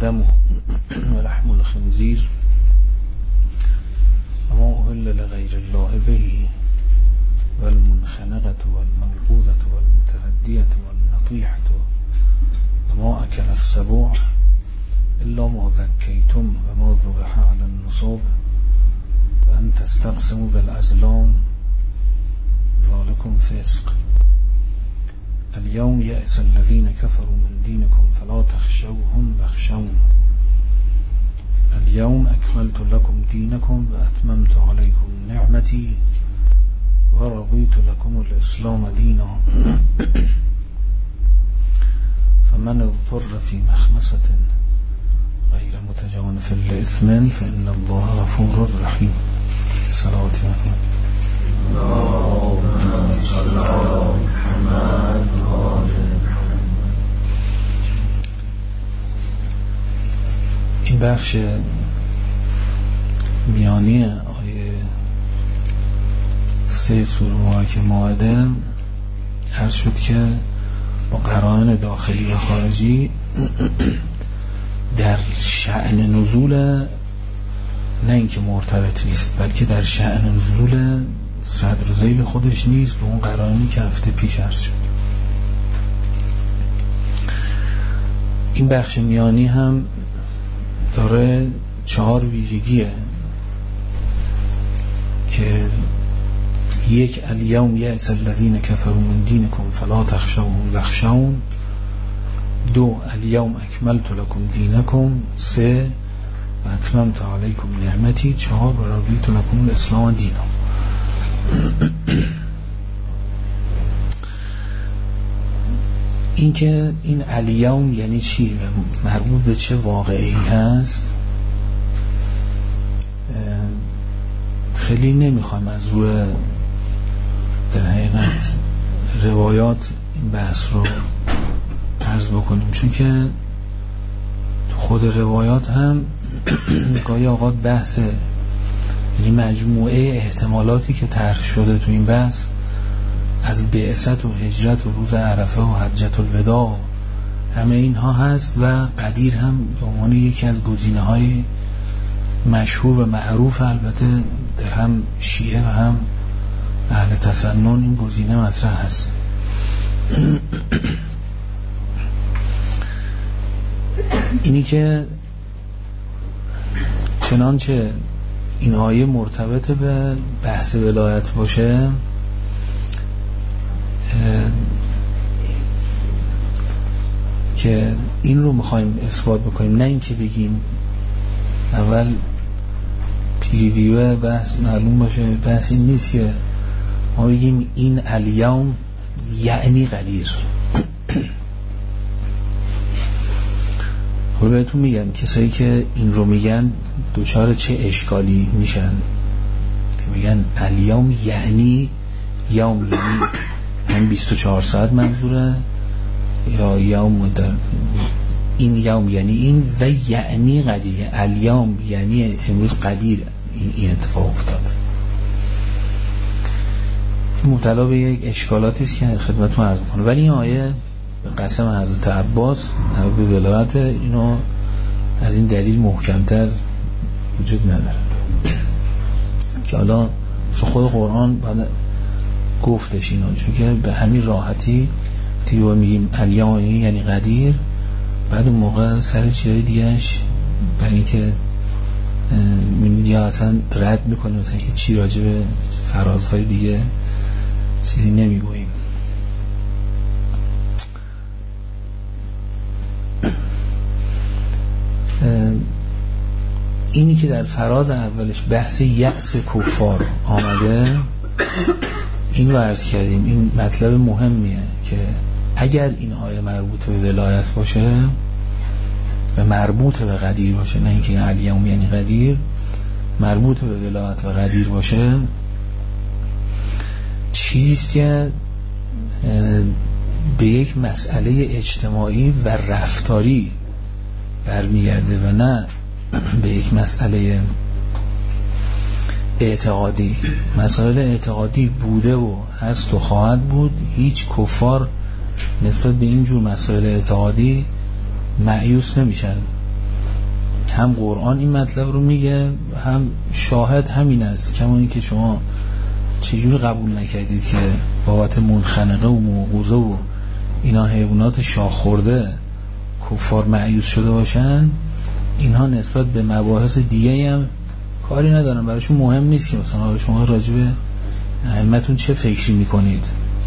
الدم ولحم الخنزير وما أهل لغير الله به والمنخنقة والموقوذة والمتردية والنطيحة وما أكل السبوع إلا ما ذكيتم وما ذبح على النصب وأن تستقسموا بالأزلام ذلكم فسق. اليوم يأس الذين كفروا من دينكم فلا تخشوهم واخشون. اليوم أكملت لكم دينكم وأتممت عليكم نعمتي ورضيت لكم الإسلام دينا. فمن اضطر في مخمصة غير متجانف لإثم فإن الله غفور رحيم. صلوات محمد. اللهم صل على محمد وآل محمد. این بخش میانی آیه 3 سوره مبارکه مائده عرض شد که با قرائن داخلی و خارجی در شأن نزول نه اینکه مرتبط نیست بلکه در شأن نزول صدر و ذیل خودش نیست به اون قرائنی که هفته پیش عرض شد. این بخش میانی هم داره 4 ویژگیه که یک الیوم یأس الذین کفروا من دینکم فلا تخشوهم واخشون. 2 الیوم اکملت لکم دینکم. 3 و اتممت علیکم نعمتی. 4 و رضیت لکم الاسلام دینا. این که این الیوم یعنی چی و مربوط به چه واقعی هست خیلی نمیخوایم از روی در حقیقت روایات این بحث رو عرض بکنیم، چون که خود روایات هم گاهی اوقات بحث یعنی مجموعه احتمالاتی که طرح شده تو این بحث از بعثت و هجرت و روز عرفه و حجت الوداع همه اینها هست و قدیر هم به عنوان یکی از گزینه‌های مشهور و معروف البته در هم شیعه و هم اهل تسنن این گزینه مطرح هست. اینی که چنانچه این آیه مرتبط به بحث ولایت باشه که این رو میخوایم اثبات بکنیم، نه اینکه بگیم اول پریویو بحث معلوم باشه. بحث این نیست که ما بگیم این الیوم یعنی قدیر. حالا بهتون میگم کسایی که این رو میگن دوچار چه اشکالی میشن که میگن الیوم یعنی یوم یعنی 24 ساعت منظوره یا یوم در این یوم یعنی این و یعنی قدیر. الیوم یعنی امروز قدیر این اتفاق افتاد. مبتلا به یک اشکالاتی است که خدمتتون عرض می‌کنم. ولی این آیه به قسم حضرت عباس به ولایت اینو از این دلیل محکمتر وجود نداره که حالا خود قرآن بعد گفتش اینو، چون که به همین راحتی تیو میگیم الیوم یعنی قدیر، بعد اون موقع سر چیزای دیگهش برای اینکه یا اصلا رد میکنیم مثلا هیچی راجع به فرازهای دیگه چیزی نمیگوییم. اینی که در فراز اولش بحث یأس کفار آمده این رو عرض کردیم. این مطلب مهمیه که اگر این آیه مربوط به ولایت باشه و مربوط به قدیر باشه، نه اینکه الیوم یعنی قدیر، مربوط به ولایت و قدیر باشه، چیزیست که به یک مسئله اجتماعی و رفتاری برمیگرده و نه به یک مسئله اعتقادی. مسائل اعتقادی بوده و هست و خواهد بود. هیچ کفار نسبت به اینجور مسائل اعتقادی مایوس نمیشن هم قرآن این مطلب رو میگه، هم شاهد همین است. کمانی که شما چجور قبول نکردید که بابت منخنقه و موقوزه و اینا حیوانات شاخ خورده کفار مأیوس شده باشن، اینها نسبت به مباحث دیگه هم کاری ندارن، براشون مهم نیست که مثلا شما راجع به علمتون چه فکری میکنید.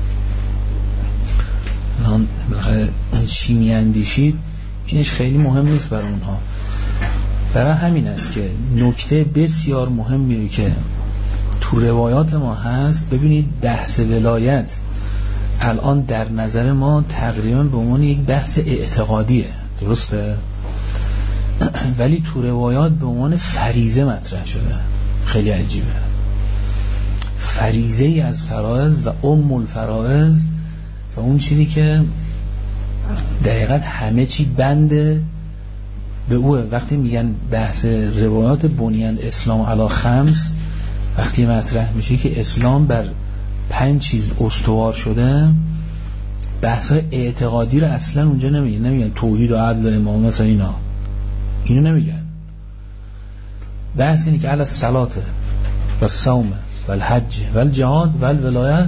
الان چی میاندیشید اینش خیلی مهم نیست برای اونها. برای همین است که نکته بسیار مهمی که تو روایات ما هست، ببینید بحث ولایت الان در نظر ما تقریبا به عنوان یک بحث اعتقادیه، درسته؟ ولی تو روایات به عنوان فریضه مطرح شده. خیلی عجیبه. فریضه ای از فرائض و ام الفرائض و اون چیزی که دقیقاً همه چی بنده به اوه. وقتی میگن بحث روایات بنیان اسلام علی خمس، وقتی مطرح میشه که اسلام بر 5 چیز استوار شده، بحث اعتقادی رو اصلا اونجا نمیگن توحید و عدل و امامت و اینو نمیگن. بحث اینه که علی الصلاة و الصوم و الحج و الجهاد و الولایت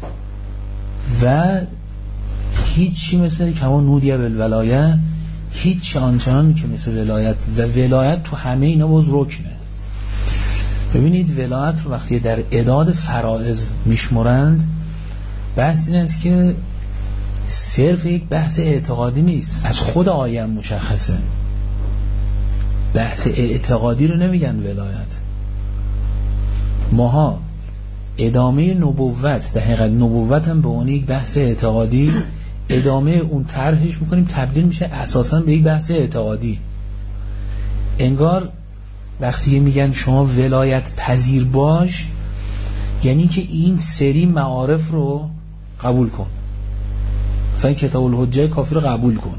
و هیچی مثل که همون نودیه بالولایه، هیچ آنچنانی که مثل ولایت و ولایت تو همه اینا باز رکنه. ببینید ولایت رو وقتی در اعداد فرائض میشمرند، بحث این است که صرف یک بحث اعتقادی نیست، از خود آیه مشخصه. بحث اعتقادی رو نمیگن ولایت. ماها ادامه نبوت، در حقیقت نبوت هم به اون یک بحث اعتقادی، ادامه اون طرحش میکنیم تبدیل میشه اساسا به یک بحث اعتقادی. انگار وقتی میگن شما ولایت پذیر باش، یعنی که این سری معارف رو قبول کن، مثلا کتاب الحجه کافی رو قبول کن.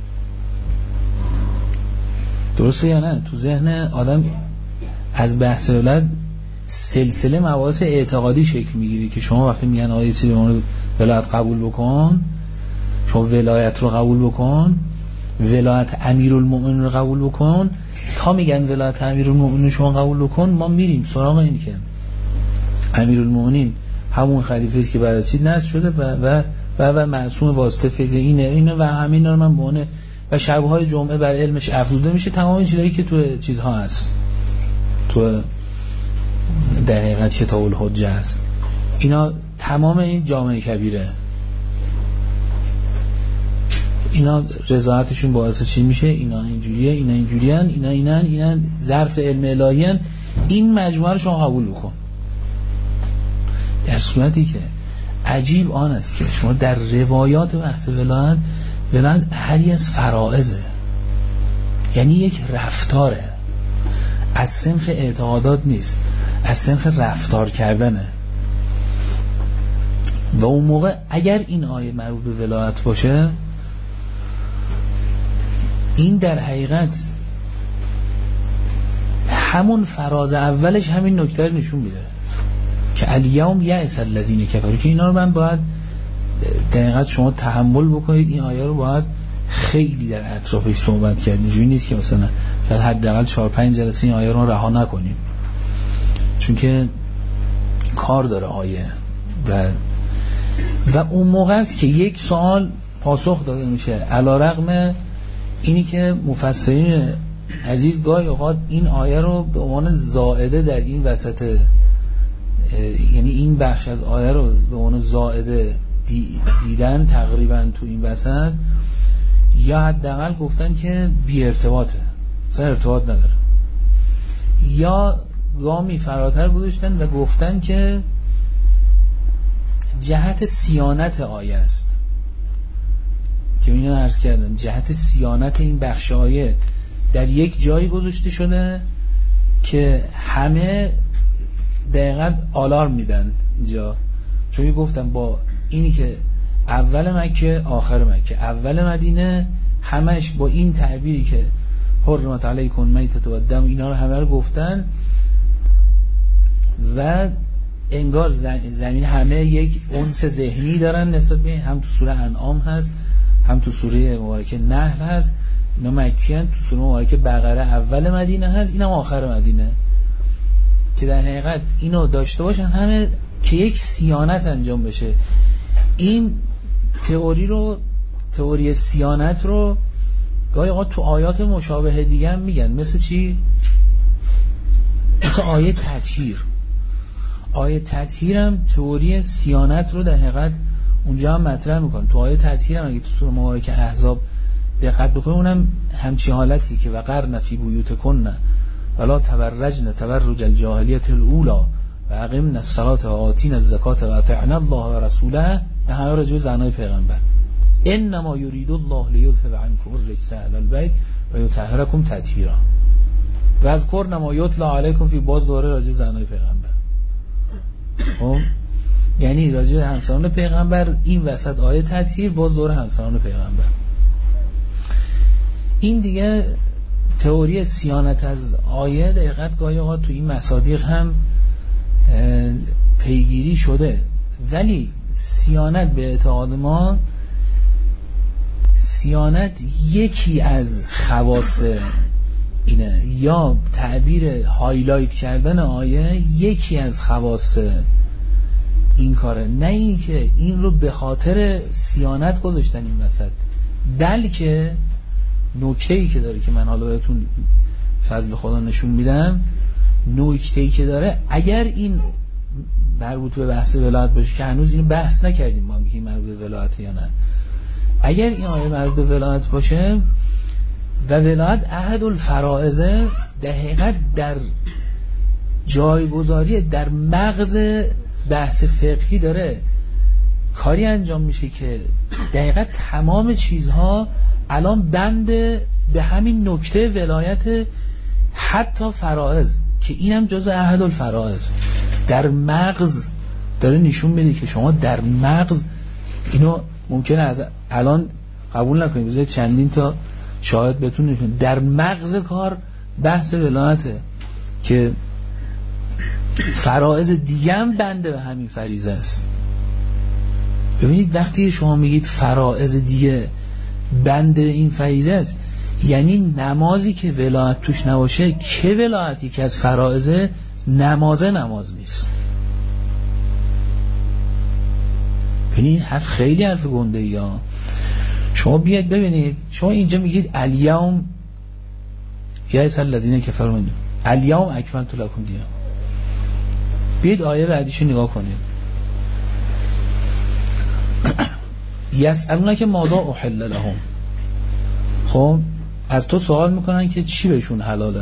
درسته یا نه؟ تو ذهن آدم از بحث ولایت سلسله مباحث اعتقادی شکل میگیره که شما وقتی میگن آیه چیزی رو ولایت قبول بکن، شما ولایت رو قبول بکن، ولایت امیرالمومنین رو قبول بکن، تا میگن ولایت امیرالمومنین شما قبول بکن، ما میریم سراغ این که امیرالمومنین همون خلیفه است که بعد از چیز نصب شده و معصوم واسطه فیض اینه و همین رو من بونه و شبهای جمعه بر علمش افزوده میشه. تمام این چیزایی که تو چیزها هست، تو در حقیقت کتاب الحجه هست، اینا تمام این جامعه کبیره، اینا رضایتشون باعث چی میشه؟ اینا اینجوریه، اینا اینجوریان، اینا ظرف علم الهیان، این مجموعه رو شما قبول بکن. در صورتی که عجیب آن است که شما در روایات بحث ولایت هری از فرائضه، یعنی یک رفتاره، از سنخ اعتقادات نیست، از سنخ رفتار کردنه. و اون موقع اگر این آیه مربوط به ولایت باشه، این در حقیقت همون فراز اولش همین نکته رو نشون میده که الیوم یأس الذین کفروا، که اینا رو من باید در حقیقت شما تحمل بکنید. این آیه رو باید خیلی در اطرافش صحبت کرد. اینجوری نیست که مثلا شاید حداقل 4-5 جلسه این آیه رو رها نکنیم، چون که کار داره آیه. و اون موقع است که یک سوال پاسخ داده میشه، علیرغم اینی که مفسرین عزیز گاهی اوقات این آیه رو به عنوان زائده در این وسط، یعنی این بخش از آیه رو به عنوان زائده دیدن تقریبا تو این وسط، یا حداقل گفتن که بی ارتباطه، اصلا ارتباط نداره، یا گامی فراتر گذاشتن و گفتن که جهت صیانت آیه است، که اینو عرض کردم جهت صیانت این بخش آیه در یک جایی گذاشته شده که همه دقیقاً آلارم میدن اینجا. چون گفتم با اینی که اول مکه آخر مکه، اول مدینه، همش با این تعبیری که حرمت علیکم میتة و دم، اینا رو همه رو گفتن و انگار زمین همه یک انس ذهنی دارن نسبت به، هم تو سوره انعام هست، هم تو سوره مبارکه نحل هست، اینا مکی هست، تو سوره مبارکه بقره اول مدینه هست، اینم آخر مدینه، که در حقیقت اینو داشته باشن همه که یک صیانت انجام بشه. این تئوری صیانت رو گاهی اوقات تو آیات مشابه دیگه هم میگن، مثل چی؟ مثل آیه تطهیر. آیه تطهیر هم تئوری صیانت رو در حقیقت اونجا هم مطرح میکنه. تو آیه تطهیر هم اگه تو سوره مبارکه احزاب دقت بکنید اونم همچین حالتی که وقرن فی بیوتکن ولا تبرجن تبرج الجاهلیت الاولی و اقمنا الصلاة و آتینا الزکاة و اطعنا الله و رسوله، نه همه راجع به زنای پیغمبر. انما یرید الله لیذهب عنکم الرجس اهل البیت و یطهرکم تطهیرا و اذکرن ما یتلی علیکم فی، باز دوره راجع به زنای پیغمبر. یعنی راجع به همسران پیغمبر، این وسط آیه تطهیر، باز دوره همسران پیغمبر. این دیگه تئوری صیانت از آیه دقیقاً گاهی اوقات تو این مصادیق هم پیگیری شده، ولی صیانت به اعتقاد ما، صیانت یکی از خواص اینه، یا تعبیر هایلایت کردن آیه یکی از خواص این کاره، نه این که این رو به خاطر صیانت گذاشتن این وسط، بلکه نکته‌ای که داره که من حالا بهتون فضل خدا نشون میدم، نکته‌ای که داره اگر این مربوط به بحث ولایت باشه که هنوز اینو بحث نکردیم ما، میگیم مربوط به ولایت یا نه، اگر این آیه مربوط به ولایت باشه و ولایت احد الفرائض، در حقیقت در جایگذاری در مغز بحث فقهی داره کاری انجام میشه که دقیقاً تمام چیزها الان بند به همین نکته ولایت، حتی فرائض که اینم جزء احد الفرائض، در مغز داره نشون میده که شما در مغز اینو ممکنه از الان قبول نکنید، بذارید چندین تا شاهد بهتون نشون، در مغز کار بحث ولایته که فرائض دیگه هم بنده به همین فریضه است. ببینید وقتی شما میگید فرائض دیگه بنده این فریضه است، یعنی نمازی که ولایت توش نباشه که ولایتی که از فرائض نماز نیست. ببینید حرف خیلی حرف گنده یا شما بیاید ببینید، شما اینجا میگید الیوم یائس الذین کفروا من الیوم اکملت لکم دینکم، بیاید آیه بعدیشو نگاه کنید. یسألونک ماذا احل لهم، خب از تو سوال میکنن که چی بهشون حلاله،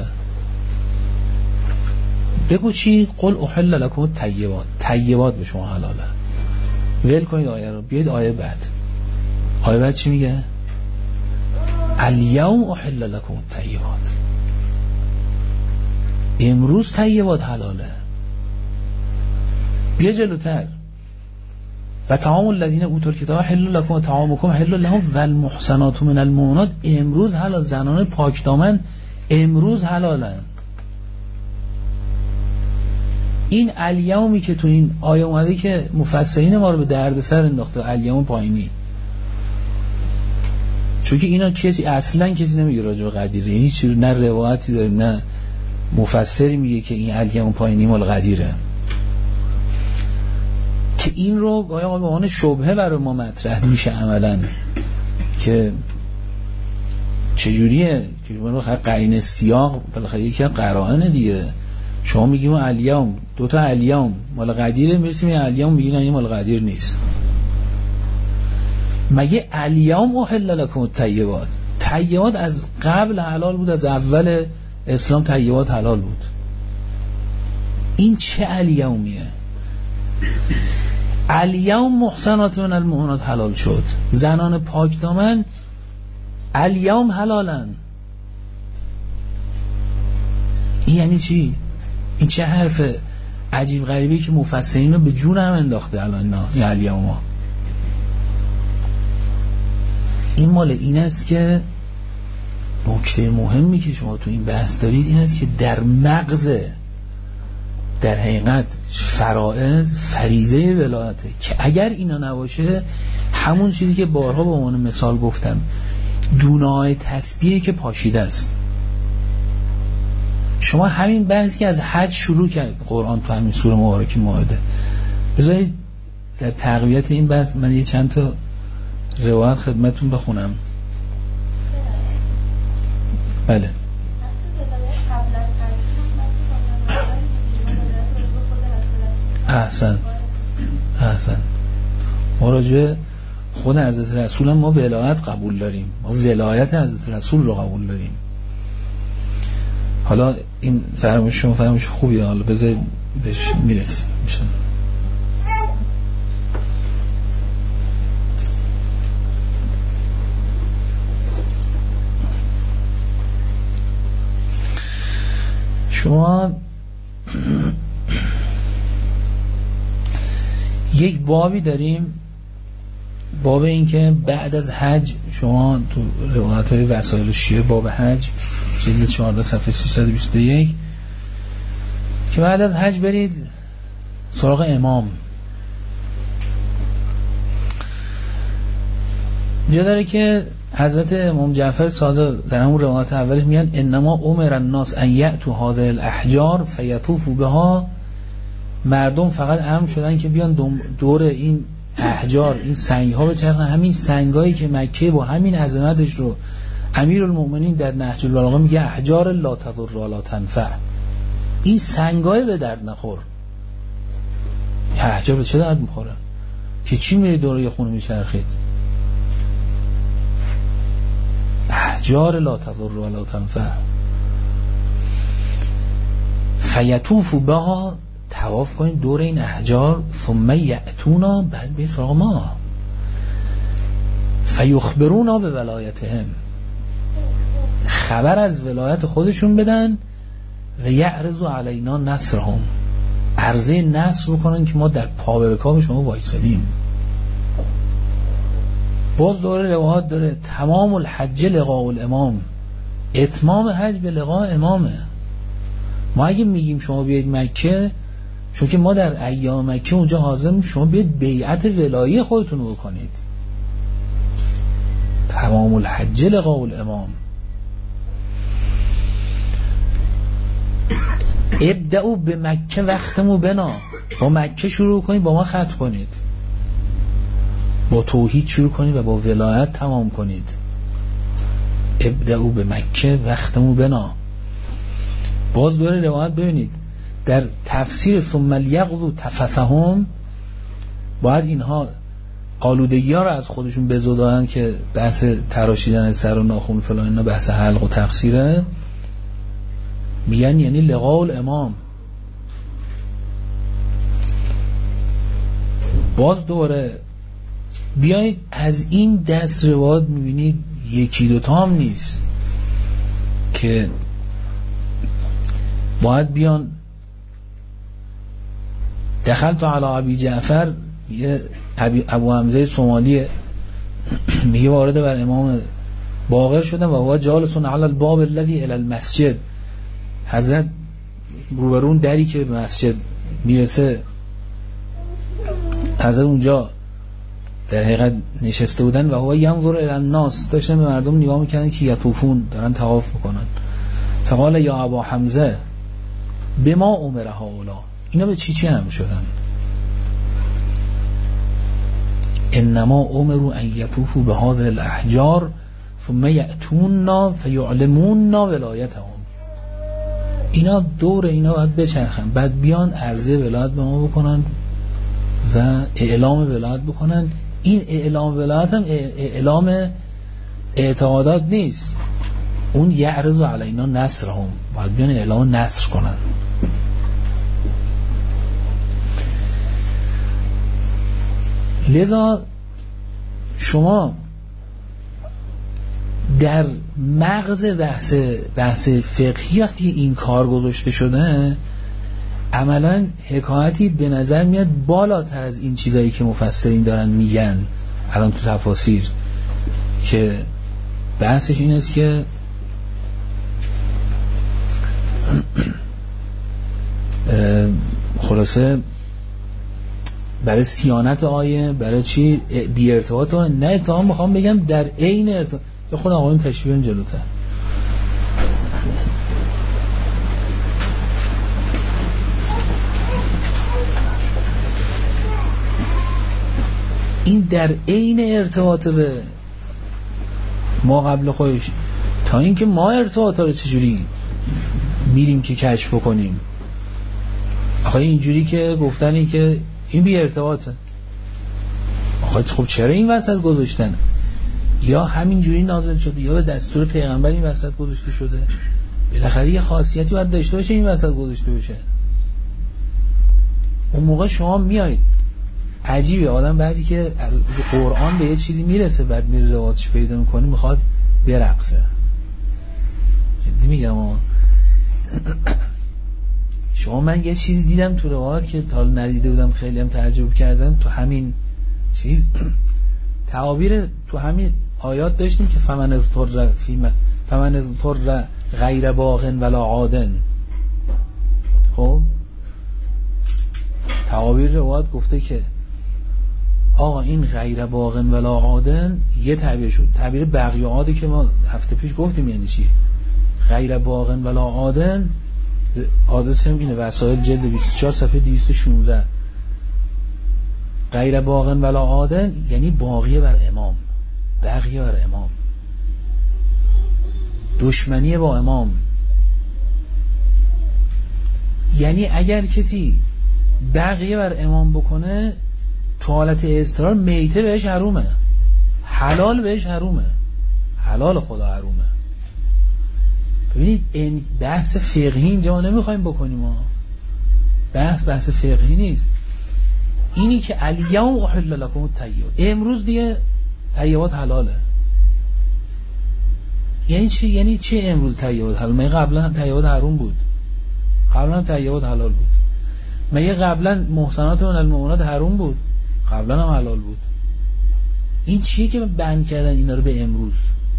بگو چی؟ قل احل لکم الطیبات، طیبات به شما حلاله. ول کنید آیه رو، بیاید آیه بعد. آیه بعد چی میگه؟ الیوم احل لکم الطیبات، امروز طیبات حلاله. بیا جلوتر، و طعام الذین اوتوا الکتاب حل لکم و طعامکم حل لهم و المحصنات من المؤمنات، امروز حلال، زنان پاک دامن امروز حلالن. این الیومی که تو این آیه اومده که مفسرین ما رو به دردسر انداخته، الیوم پایینی، چون که اینا اصلا کسی نمیگه راجع به قدیره، یعنی چیزی نه روایتی داره نه مفسری میگه که این الیوم پایینی مال قدیره، که این رو آیا به عنوان شبهه برای ما مطرح میشه عملا که چجوریه که بالاخره قرینه سیاق بالاخره یکی از قرائن دیگه. شما میگیم الیوم، دوتا الیوم مال قدیره، میرسیم این الیوم میگین این مال قدیر نیست. مگه الیوم احل لکم الطیبات، طیبات از قبل حلال بود، از اول اسلام طیبات حلال بود. این چه الیومیه؟ الیوم محصنات من المؤمنات حلال شد، زنان پاک دامن الیوم حلالن. این یعنی چی؟ این چه حرف عجیب غریبی که مفسرین رو به جون هم انداخته الان این الیوم ها. این مال این است که نکته مهمی که شما تو این بحث دارید این است که در مغز در حقیقت فرائض فریضه ولایته، که اگر اینا نباشه همون چیزی که بارها به عنوان مثال گفتم، دونای تسبیحه که پاشیده است. شما همین بحثی که از حج شروع کرد قرآن تو همین سوره مبارکه مائده، بذارید در تقویت این بحث من یه چند تا روایت خدمتون بخونم. بله احسن ما راجع خود حضرت رسول ما ولایت قبول داریم، ما ولایت حضرت رسول رو قبول داریم. حالا این فرمایش خوبیه، حالا بذارید بهش میرسیم میشه. شما یک بابی داریم، باب این که بعد از حج، شما تو روایت‌های وسائل شیعه باب حج جلد 14 صفحه 321 که بعد از حج برید سراغ امام. جا داره که حضرت امام جعفر صادق در همون روایت اولش میگن انما امر الناس ان یأتوا هذه الاحجار فیطوفوا بها، مردم فقط امر شدن که بیان دور این احجار، این سنگ ها بچرخن، همین سنگایی که مکه با همین عظمتش رو امیرالمومنین در نهج البلاغه میگه احجار لا تضر ولا تنفع، این سنگای به درد نخور. احجار به چه درد میخوره که چی میری دوره یه خونه میچرخید؟ احجار لا تضر ولا تنفع. فیطوفوا بها، طواف کنین دور این احجار، ثم یأتونا، بعد به سراغ ما، فیخبرونا به ولایتهم، خبر از ولایت خودشون بدن، و یعرضوا علینا نصرهم، عرضه نصر بکنن که ما در پابرکام شما وایسادیم. باز دوره روایات داره تمام الحج لقاء الامام، اتمام حج به لقاء امامه. ما اگه میگیم شما بیاید مکه، چون که ما در ایام مکه اونجا حاضریم، شما بیاید بیعت ولایی خودتون رو بکنید. تمام الحج لقاء الامام. ابدأوا به مکه وختمو بنا، با مکه شروع کنید، با ما ختم کنید، با توحید شروع کنید و با ولایت تمام کنید. ابدأوا به مکه وختمو بنا. باز دوره روایت ببینید در تفسیر ثم لیقضوا تفثهم، باید اینها آلودگی ها رو از خودشون بزدن که بحث تراشیدن سر و ناخن فلان اینا بحث حلق و تقصیره، میگن یعنی لقاء الامام. باز دوره بیایید از این دست روایت میبینید یکی دوتا هم نیست که باید بیان دخلت علی ابی جعفر، ابو حمزه سومالی میگه وارد بر امام باقر شدم و هو جالسون علی الباب الذی الی المسجد، حضرت روبرون دری که به مسجد میرسه، حضرت اونجا در حقیقت نشسته بودن و هو ینظر الی الناس، داشتن به مردم نگاه میکنن که یطوفون، دارن طواف میکنن. فقال یا ابا حمزه بما امر هؤلاء، اینا به چی هم شدن؟ انما امروا ان یطوفوا بهذه الاحجار ثم یأتوننا فیعلموننا ولایتهم. اینا دور اینا باید بچرخن، بعد بیان عرضه ولایت به ما بکنن و اعلام ولایت بکنن. این اعلام ولایت هم اعلام اعتقادات نیست، اون یعرض علینا نصرهم، باید بیان اعلام نصر کنن. لذا شما در مغز بحث فقهی وقتی این کار گذاشته شده، عملا حکایتی به نظر میاد بالاتر از این چیزایی که مفسرین دارن میگن الان تو تفاسیر، که بحثش این است که خلاصه برای صیانت آیه، برای چی بی ارتباط، نه اتهام میخوام بگم در عین ارتباط، به خود آقایون تشریح جلوتر. این در عین ارتباط به ما قبل خودش، تا اینکه ما ارتباط رو چجوری میریم که کشف کنیم. آخه اینجوری که گفتنی که این بی ارتباطه، آخه خب چرا این وسط گذاشتن؟ یا همینجوری نازل شده یا به دستور پیغمبر این وسط گذاشته شده. بالاخره یه خاصیتی باید داشته باشه این وسط گذاشته بشه. اون موقع شما میایید، عجیبه آدم بعدی که از قرآن به یه چیزی میرسه بعد میره روایتش پیدا میکنه میخواد برقصه. جدی میگم شما من یه چیزی دیدم تو روایت که تا ندیده بودم، خیلی هم تعجب کردم. تو همین چیز تعابیر تو همین آیات داشتیم که فمن اضطر غیر باغ ولا عاد. خب تعابیر روایت گفته که آقا این غیر باغ ولا عاد یه تعبیر شد. تعبیر بغی و عادی که ما هفته پیش گفتیم یعنی چی. غیر باغ ولا عاد عادت هم اینه، وسائل جلد 24 صفحه 216. غیر باغ ولا عاد یعنی باغیه بر امام، بغیه بر امام، دشمنی با امام. یعنی اگر کسی بغیه بر امام بکنه تو حالت اضطرار میته بهش حرومه، حلال بهش حرومه، حلال خدا حرومه. ببینید این بحث فقهی اینجا نمیخوایم بکنیم، ما بحث فقهی نیست. اینی که الیوم احل لکم الطیبات، امروز دیگه طیبات حلاله. یعنی چی؟ یعنی چه امروز طیبات حلال؟ مگه قبلا هم طیبات حرام بود؟ قبلا هم طیبات حلال بود. مگه قبلا محصنات من المؤمنات حرام بود؟ قبلا هم حلال بود. این چیه که بند کردن اینا رو به امروز؟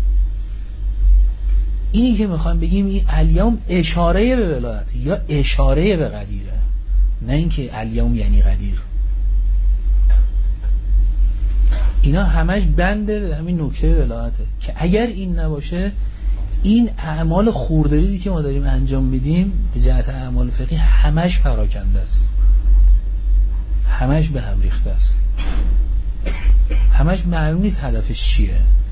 اینی که میخوایم بگیم این الیوم اشاره به ولایت یا اشاره به قدیره، نه اینکه الیوم یعنی قدیر. اینا همش بنده به همین نکته ولایته که اگر این نباشه این اعمال خوردریزی که ما داریم انجام میدیم به جهت اعمال فقهی همش پراکنده است، همش به هم ریخته است، همش معلوم نیست هدفش چیه.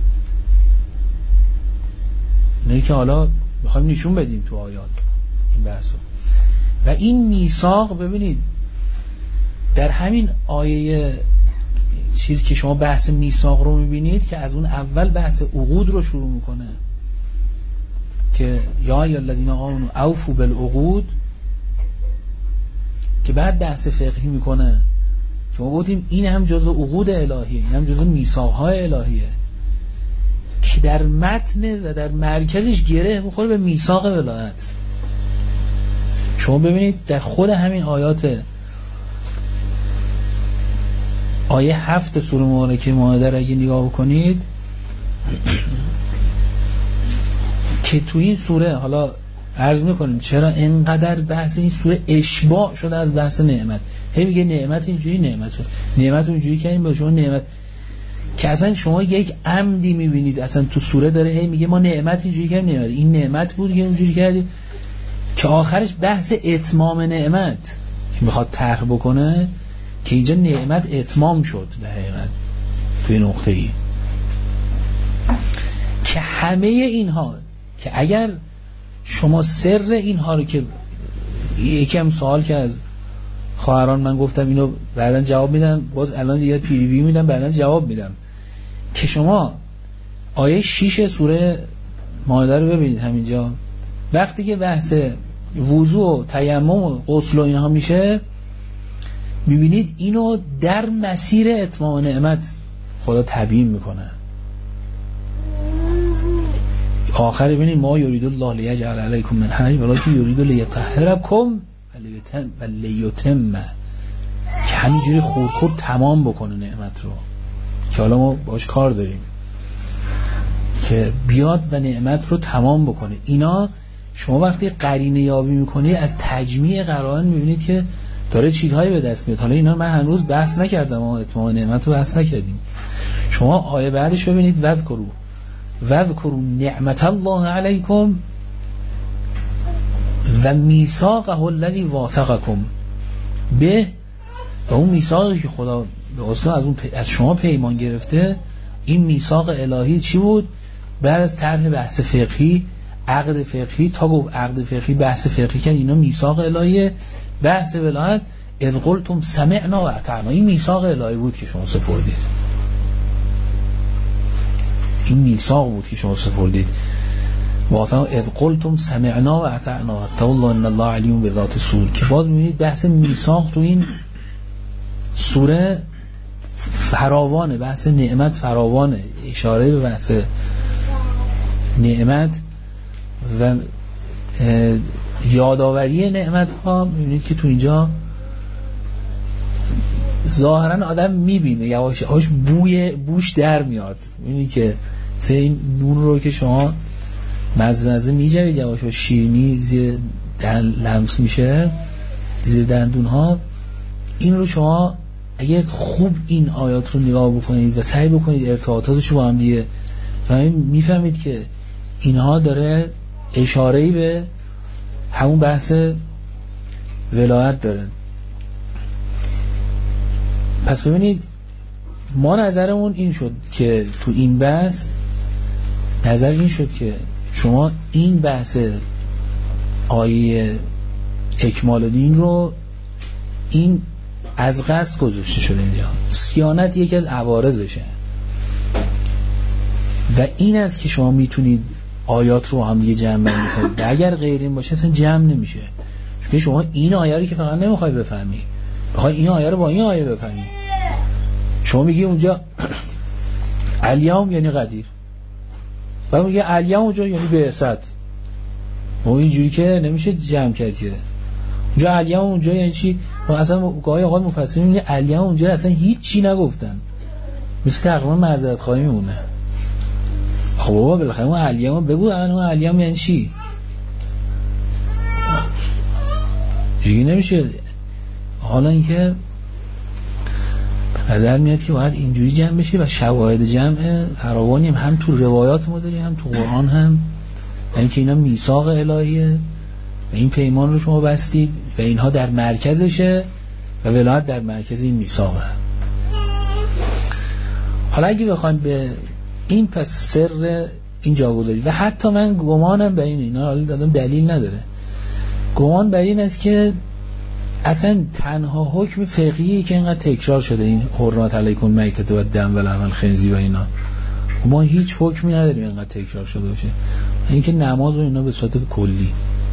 اینه که حالا میخوایم نشون بدیم تو آیات این بحثو. و این میثاق ببینید در همین آیه چیزی که شما بحث میثاق رو میبینید که از اون اول بحث عقود رو شروع میکنه که یا الذین آمنوا اوفوا بالعقود، که بعد بحث فقهی میکنه که ما گفتیم این هم جزء عقود الهیه، این هم جزء میثاق‌های الهیه که در متن و در مرکزش گره میخوره به میثاق ولایت. شما ببینید در خود همین آیات آیه 7 سوره مبارکه مائده را اگه نگاه بکنید که تو این سوره، حالا عرض میکنیم چرا اینقدر بحث این سوره اشباع شده از بحث نعمت. هی میگه نعمت اینجوری، نعمت اونجوری، که این به شما نعمت که اصلا شما یک عمدی میبینید اصلا تو سوره داره هی میگه ما نعمت اینجوری کردیم، نعمت این نعمت بود که اونجوری کردیم، که آخرش بحث اتمام نعمت که میخواد طرح بکنه که اینجا نعمت اتمام شد در حقیقت توی نقطه‌ای که همه اینها، که اگر شما سر اینها رو، که یکم سوال که از خواهران من گفتم اینو بعداً جواب میدم، باز الان یه پی‌وی میدم بعداً جواب میدم، که شما آیه 6 سوره مائده رو ببینید همینجا وقتی که بحث وضوء و تیمم و غسل و اینها میشه میبینید اینو در مسیر اتمام نعمت خدا تبیین میکنه. آخر ببینید ما یرید الله لیجعل علیکم من حرج ولکن یرید لیطهرکم ولیتم، که همینجوری خورد تمام بکنه نعمت رو، که حالا ما باش کار داریم که بیاد و نعمت رو تمام بکنه. اینا شما وقتی قرینه یابی میکنید از تجمیع قرائن میبینید که داره چیزهایی به دست میاد. حالا اینا من هنوز بحث نکردم، ما اتمام نعمت رو بحث نکردیم. شما آیه بعدش ببینید وذکروا واذکروا نعمت الله علیکم و میثاقه الذی واثقکم به، و اون میثاقی که خدا به اصلا از شما پیمان گرفته. این میثاق الهی چی بود؟ بعد از طرح بحث فقهی، عقد فقهی، تا گفت عقد فقهی بحث فقهی که اینا میثاق الهیه، بحث ولایت اذ قلتم سمعنا و اطعنا، این میثاق الهی بود که شما سپردید. این میثاق بود که شما سپردید. واقعا اذ قلتم سمعنا و اطعنا اتقوا الله ان الله علیم بذات الصدور، که باز می‌بینید بحث میثاق تو این سوره فراوانه، بحث نعمت فراوانه، اشاره به بحث نعمت و یادآوری نعمت ها. می‌بینید که تو اینجا ظاهرا آدم می‌بینه یواش یواش بوش در میاد. می‌بینید که این نون رو که شما مزه می‌جوید یواش یواش شیرینی زیر لمس میشه زیر دندون ها. این رو شما اگه خوب این آیات رو نگاه بکنید و سعی بکنید ارتباطاتش رو با هم دیگه میفهمید که اینها داره اشاره‌ای به همون بحث ولایت داره. پس ببینید ما نظرمون این شد که تو این بحث نظر این شد که شما این بحث آیه اکمال دین رو این از قصد گذاشته شده اینجا. صیانت یکی از عوارضشه و این است که شما میتونید آیات رو هم دیگه جمع بندی کنید. اگر غیر این باشه اصلا جمع نمیشه، چون شما این آیه رو که فقط نمیخوای بفهمی، بخوای این آیه رو با این آیه بفهمی. شما میگی اونجا الیوم یعنی قدیر، و میگه الیوم اونجا یعنی بعثت، و اینجوری که نمیشه جمع کرد. اونجا الیوم اونجا یعنی چی؟ ما اصلا گاهی اوقات مفسرین میگن الیوم اونجا اصلا هیچ چی نگفتن، مثل تقریبا معذرت خواهی میمونه. خب بابا بالاخره اون الیوم بگو، اون الیوم یعنی چی؟ دیگه نمیشه. حالا اینکه نظر میاد که باید اینجوری جمع بشه و شواهد جمع فراوانی هم تو روایات ما داریم هم تو قرآن هم، یعنی که اینا میثاق الهیه و این پیمان رو شما بستید و اینها در مرکزشه و ولایت در مرکز این میثاقه. حالا اگه بخوایم به این پس سر این جاگذاری، و حتی من گمانم به اینا حالا دادم دلیل نداره، گمان بر این است که اصلا تنها حکم فقهی که اینقدر تکرار شده این حرمت علیکم میتة و دم و لحم الخنزیر و اینا، ما هیچ حکمی نداریم اینقدر تکرار شده باشه. اینکه نماز و اینا به صورت کلی،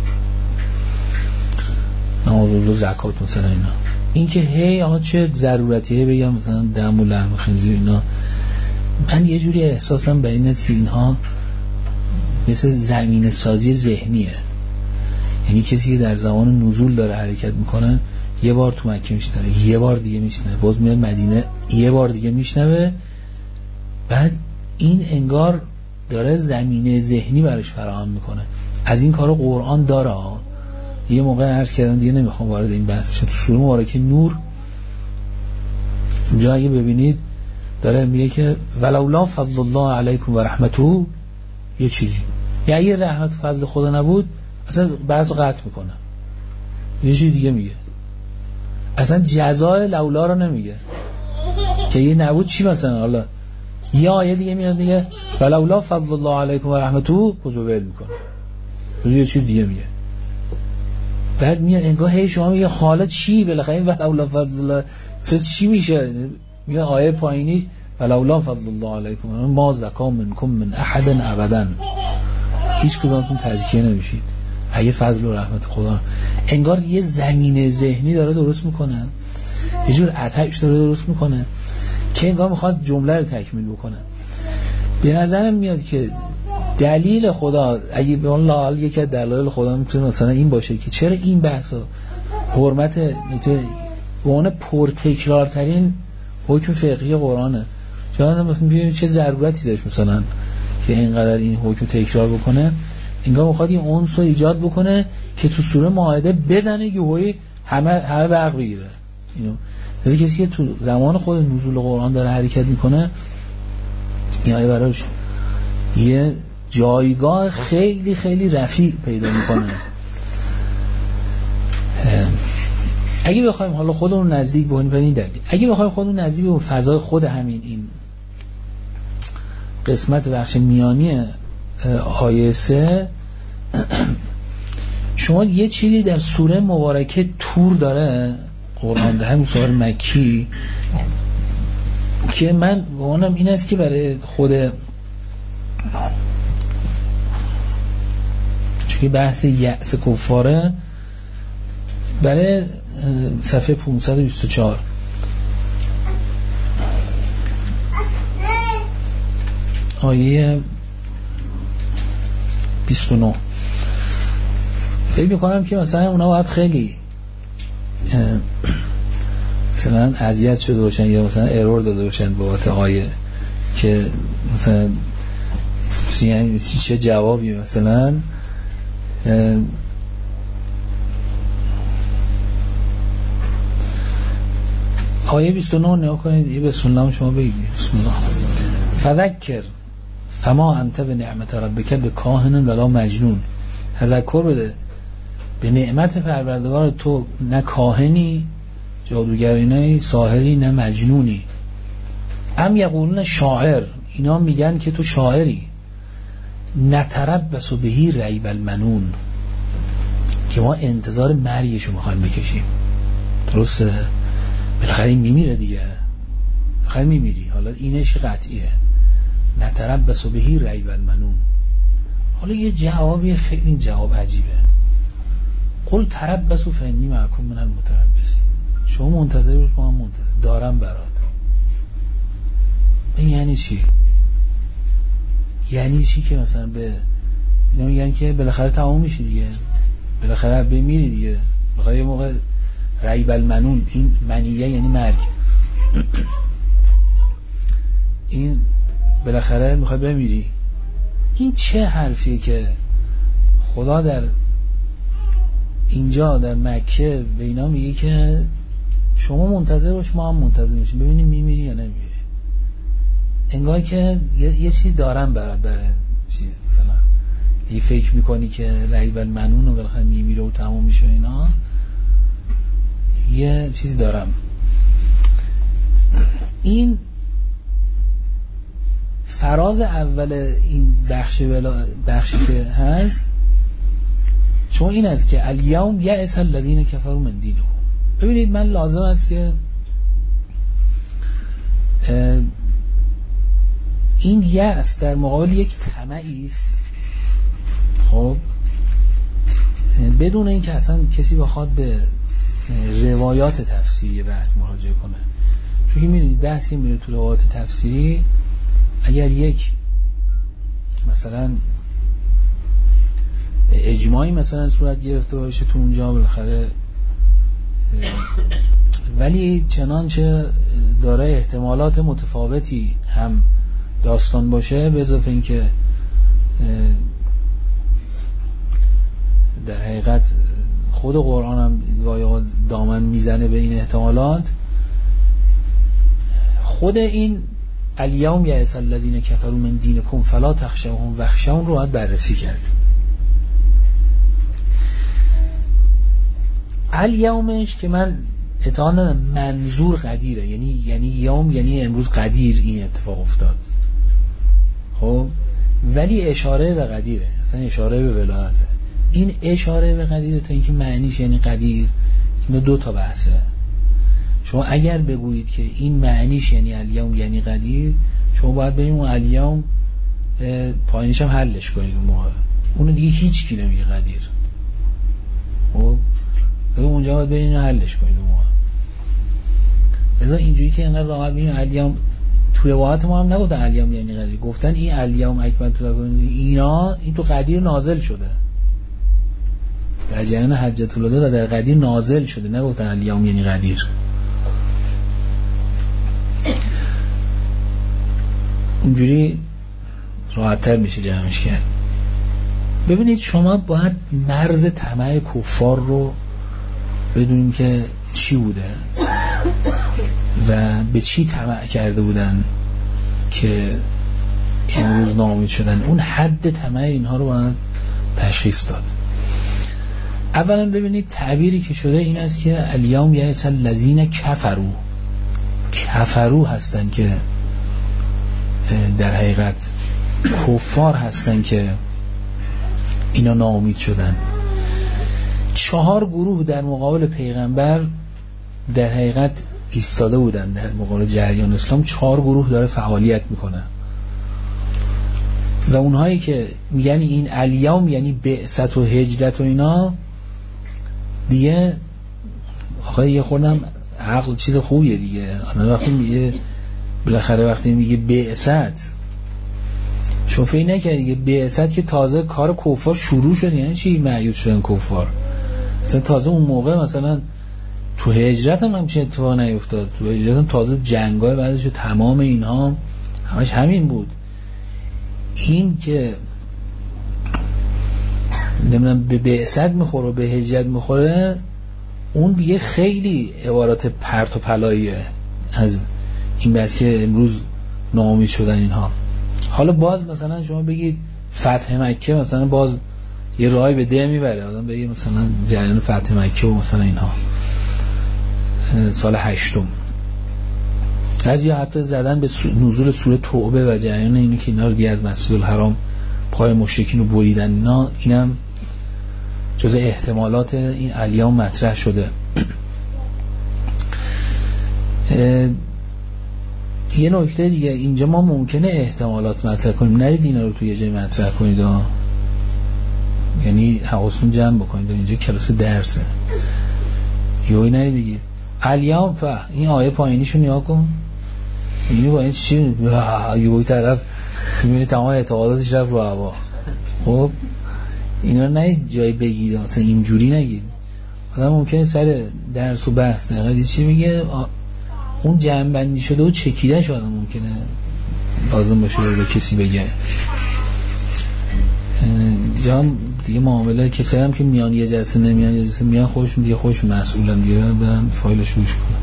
نماز و زکات مثلا اینا، اینکه هی آقا چه ضرورتیه بگم مثلا دم و لحم خنزیر اینا، من یه جوری احساسم به این است که اینها مثل زمین سازی ذهنیه. یعنی کسی که در زمان نزول داره حرکت میکنه، یه بار تو مکه میشنوه، یه بار دیگه میشنوه، باز میاد مدینه یه بار دیگه میشنوه، بعد این انگار داره زمینه ذهنی براش فراهم میکنه. از این کارو قرآن داره. یه موقع عرض کردم دیگه نمیخوام وارد این بحث بشم، تو سوره مبارکه نور اونجا اگه ببینید داره میگه که ولولا فضل الله علیکم و رحمته، یه چیزی، یا اگه رحمت و فضل خدا نبود، اصلا بحث قطع میکنه، یه چیز دیگه میگه، اصلا جزای لولا رو نمیگه که یه نبود چی مثلا. حالا یه آیه دیگه میاد میگه ولولا فضل الله علیکم و رحمته، بزرگل میکنه، یه چیز دیگه میگه. بعد میاد انگار هی شما میگه حالا چی بالاخره این ولولا فضل الله چی میشه؟ میگه آیه پایینی ولولا فضل الله علیکم ما زکا منکم من احد ابدا، هیچ کدومتون تزکیه نمیشید اگه فضل و رحمت خدا. انگار یه زمینه ذهنی داره درست میکنه، یه جور آتش داره درست میکنه که انگار میخواد جمله رو تکمیل بکنه. به نظرم میاد که دلیل خدا، اگه به الله یکی از دلایل خدا میتونه مثلا این باشه که چرا این بحثا حرمت میتونه به اون پرتکرارترین حکم فقهی قرآنه، چون مثلا ببینید چه ضرورتی داشت مثلا که اینقدر این حکم تکرار بکنه. انگار میخواد این انس رو ایجاد بکنه که تو سوره مائده بزنه یهویی همه برق بگیره. اینو ولی کسی که تو زمان خود نزول قرآن داره حرکت میکنه این آیه براش یه جایگاه خیلی خیلی رفیع پیدا میکنه. اگه بخوایم حالا خودمون نزدیک بکنیم به این دلیل، اگه بخوایم خودمون نزدیک به فضای خود همین این قسمت بخش میانی آیه 3، شما یه چیزی در سوره مبارکه تور داره قرآن، ده همین سوره مکی، که من گمانم این است که برای خود چون بحث یأس کفاره، برای صفحه 524 آیه 29 فکر میکنم که مثلا اونا باید خیلی مثلا اذیت شده باشن یا مثلا ارور داده باشن بابت آیه که مثلا چه جوابی مثلا آیه 29 نگاه کنید. یه بسم الله شما بگید بسم الله. فذکر فما انت به نعمت ربک بکاهن ولا مجنون، تذکر بده به نعمت پروردگار تو، نه کاهنی جادوگری، نه ساحری، نه مجنونی. ام یقولون شاعر، اینا میگن که تو شاعری. نتربص بهی ریب المنون، که ما انتظار مرگشو میخوایم بکشیم. درسته؟ بالاخره این میمیره دیگه، بالاخره میمیری، حالا اینش قطعیه. نتربص بهی ریب المنون. حالا یه جوابی خیلی جواب عجیبه. قل تربصوا فانی معکم من المتربصین، شما منتظر باش، ما هم منتظر دارم برات. این یعنی چی؟ یعنی چی که مثلا به اینا میگن که بالاخره تمام میشه دیگه، بالاخره بمیری دیگه، بالاخره یه موقع ریب المنون، این منیه یعنی مرگ، این بالاخره میخوای بمیری. این چه حرفیه که خدا در اینجا در مکه به اینا میگه که شما منتظر باش، ما هم منتظر میشیم ببینیم میمیری یا نمیمیری. انگار که یه چیز دارم برای چیز، مثلا یه فکر میکنی که ریب المنون و بالاخره میمیره و تمام میشه اینا، یه چیز دارم. این فراز اول این بخشی که هست شما این است که الیوم یأس الذین کفروا من دینهم. ببینید من لازم است که این یأس در مقابل یک طمعی است، خب بدون اینکه اصلا کسی بخواد به روایات تفسیری بحث مراجعه کنه. چون که می‌بینید بحثی میره تو روایات تفسیری، اگر یک مثلا اجماعی مثلا صورت گرفته باشه تو اونجا بالاخره، ولی چنانچه داره احتمالات متفاوتی هم داستان باشه، به اضافه اینکه در حقیقت خود قرآن هم گاهی دامن میزنه به این احتمالات. خود این الیوم یأس الذین کفروا من دینکم فلا تخشوهم واخشون رو باید بررسی کرد. الیومش که من اطلاع ندارم منظور قدیره، یعنی یوم یعنی امروز قدیر این اتفاق افتاد، خب ولی اشاره به قدیره، اصلا اشاره به ولایته. این اشاره به قدیره تا اینکه معنیش یعنی قدیر، اینو دو تا بحثه. شما اگر بگویید که این معنیش یعنی الیوم یعنی قدیر، شما باید بریم اون الیوم پایینش هم حلش کنید، اون موقع اونو دیگه هیچ کی نمیگه قدیر، خب اونجا باید بریم حلش کنید اون موقع. لذا اینجوری که انقدر راحت میگیم الیوم، تو روایت ما هم نگفتن الیوم یعنی قدیر، گفتن این الیوم اکملت لکم، اینا این تو قدیر نازل شده، در جریان حجة الوداع در قدیر نازل شده، نگفتن الیوم یعنی قدیر. اونجوری راحت‌تر میشه جمعش کرد. ببینید شما باید مرز طمع کفار رو بدونیم که چی بوده و به چی طمع کرده بودن که امروز ناامید شدن، اون حد طمع اینها رو باید تشخیص داد. اولا ببینید تعبیری که شده این است که الیوم یئس الذین کفروا هستن که در حقیقت کفار هستن که اینا ناامید شدن. 4 گروه در مقابل پیغمبر در حقیقت ایستاده بودن در مقابل جریان اسلام. 4 گروه داره فعالیت میکنه و اونهایی که میگن این الیوم یعنی بعثت و هجرت و اینا دیگه آقا یه خوردم عقل چیز خوبیه دیگه. آدم وقتی میگه بالاخره وقتی میگه بعثت شما فکر نکنید دیگه بعثت که تازه کار کفار شروع شد. یعنی چی مأیوس شدن کفار؟ مثلا تازه اون موقع مثلا تو هجرت هم همچین اتفاق نیفتاد. تو هجرت هم تازه جنگای بعدش تمام اینها همش همین بود. این که نمیدونم به بعثت میخوره و به هجرت میخوره اون دیگه خیلی عبارات پرت و پلاییه از این بس که امروز ناامید شدن اینها. حالا باز مثلا شما بگید فتح مکه مثلا باز یه راهی به ده میبره آدم بگید مثلا جریان فتح مکه و مثلا اینها سال 8 از یا حتی زدن به نزول سوره توبه و جریان اینو که اینا رو دیگه از مسجد الحرام پای مشرکین رو بریدن اینا، اینم جز احتمالات این الیام مطرح شده. یه نکته دیگه اینجا ما ممکنه احتمالات مطرح کنیم، نرید اینا رو توی یه جای مطرح کنید یعنی حواستون جمع بکنید اینجا کلاس درسه. یهو نرید بگید الیام این آیه پایینیشو نگاه کن اینی با این چی یهو طرف میبینی تمام اعتقاداتش رفت رو هوا. خب اینا نه جای بگید مثلا اینجوری نگید. آدم ممکنه سر درس و بحث دقیقا چی میگه اون جمع بندی شده و چکیده شده ممکنه لازم باشه به کسی بگه. یا دیگه معامله کسایی هم که میان یه جلسه نمیان یه جلسه میان خودشون دیگه خودشون مسئولن دیگه برن فایلش روش کنن.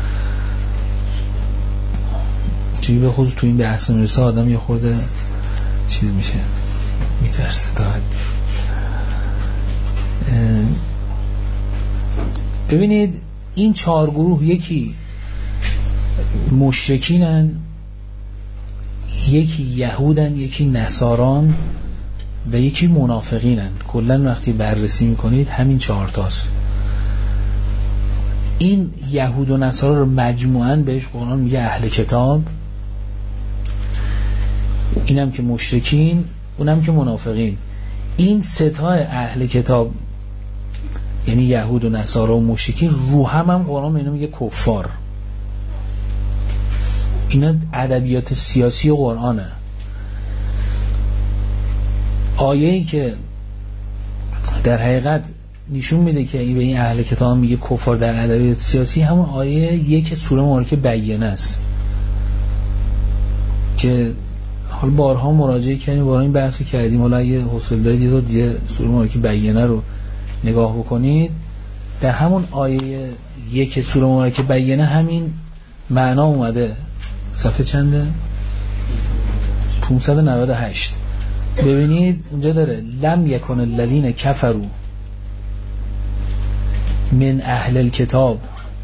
چیزی به خصوص تو این بحث میرسه آدم یه خورده چیز میشه میترسه تا حد. ببینید این 4 گروه یکی مشرکینن، یکی یهودن، یکی نصاران و یکی منافقینن. کلن وقتی بررسی میکنید همین 4 تاست. این یهود و نصارا رو مجموعاً بهش قرآن میگه اهل کتاب، اینم که مشرکین اونم که منافقین. این 3 تا اهل کتاب یعنی یهود و نصارا و مشرکین رو هم قرآن اینا میگه کفار. اینا ادبیات سیاسی قرآنه. آیه‌ای که در حقیقت نشون میده که به این اهل کتاب میگه کفار در ادبیات سیاسی همون آیه 1 سوره مبارکه بینه است که حالا بارها مراجعه کردیم، بارها این بحثو کردیم. حالا اگه حوصله دارید دیگه سوره مبارکه بینه رو نگاه بکنید. در همون آیه 1 سوره مبارکه بینه همین معنا اومده. صفحه چنده؟ 598. ببینید اونجا داره لم یکن الذین کفروا من اهل الکتاب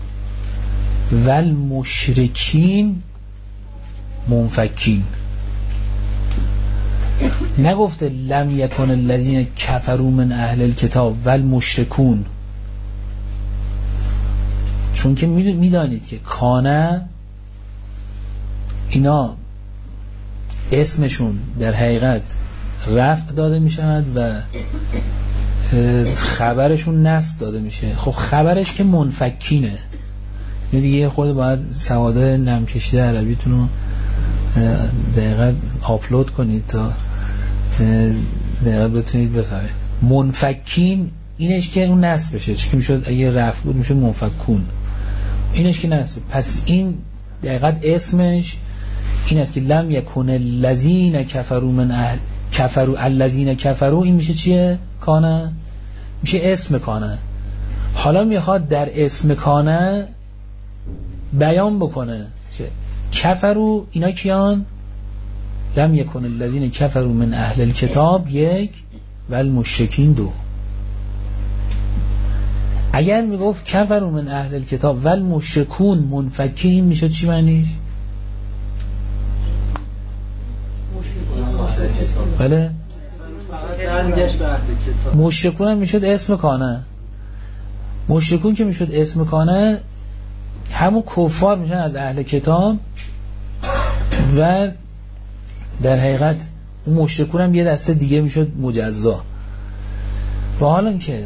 والمشرکین منفکین. نگفته لم یکن الذین کفروا من اهل الکتاب والمشرکون، چون که میدانید که کانه اینا اسمشون در حقیقت رفع داده می شود و خبرشون نصب داده میشه. خب خبرش که منفکینه دیگه خود باید سواده نمکشیده عربیتون رو دقیقا آپلود کنید تا دقیقا بتونید بفهمید. منفکین اینش که اون نصب بشه، چون که میشد اگه رفع بود میشد منفکون، اینش که نصب. پس این دقیقا اسمش این است که لم یکن الذین کفروا من اهل کفروا الذین کفروا. این میشه چیه؟ کانه میشه اسم کانه. حالا میخواد در اسم کانه بیان بکنه که کفروا اینا کیان؟ لم یکن الذین کفروا من اهل الکتاب 1 و المشرکین 2. اگر میگفت کفروا من اهل الکتاب و المشرکون منفکین میشد چی معنیش؟ بله مشرکون هم میشد اسم کانه. مشرکون که میشد اسم کانه همون کفار میشن از اهل کتاب و در حقیقت اون مشرکون هم یه دسته دیگه میشد مجزا. و حالا که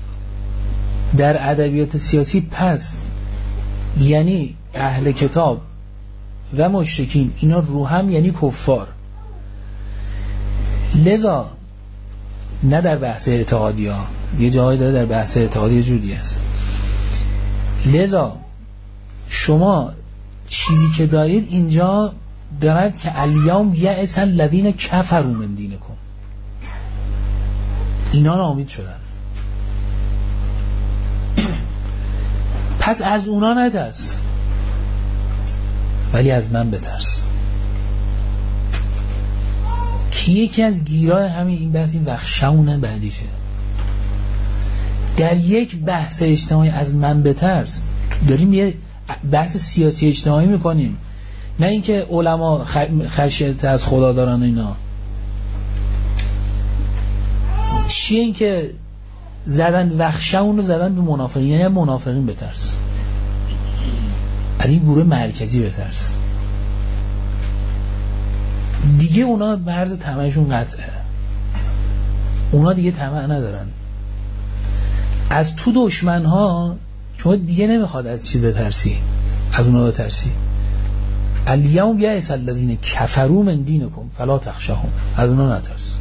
در ادبیات سیاسی پس یعنی اهل کتاب و مشرکین اینا رو هم یعنی کفار، لذا نه در بحث اعتقادی ها، یه جایی داره در بحث اعتقادی جوری است، لذا شما چیزی که دارید اینجا دارد که الیوم یئس الذین کفروا من دینکم، اینا ناامید شدن. پس از اونا نترس ولی از من بترس. که یکی از گیرای همین این بحث این وخشونه بعدیشه. در یک بحث اجتماعی از من بترس داریم یه بحث سیاسی اجتماعی میکنیم، نه اینکه علما خشیت از خدا دارن اینا. چیه این که زدن وخشون رو زدن به منافقین، یعنی منافقین بترس، از این گروه مرکزی بترس. دیگه اونا مرز طمعشون قطعه، اونا دیگه طمع ندارن. از تو دشمن ها شما دیگه نمیخواد از چی بترسی، از اونا بترسی. الیوم یئس الذین کفروا من دینکم فلا تخشوهم، از اونا نترس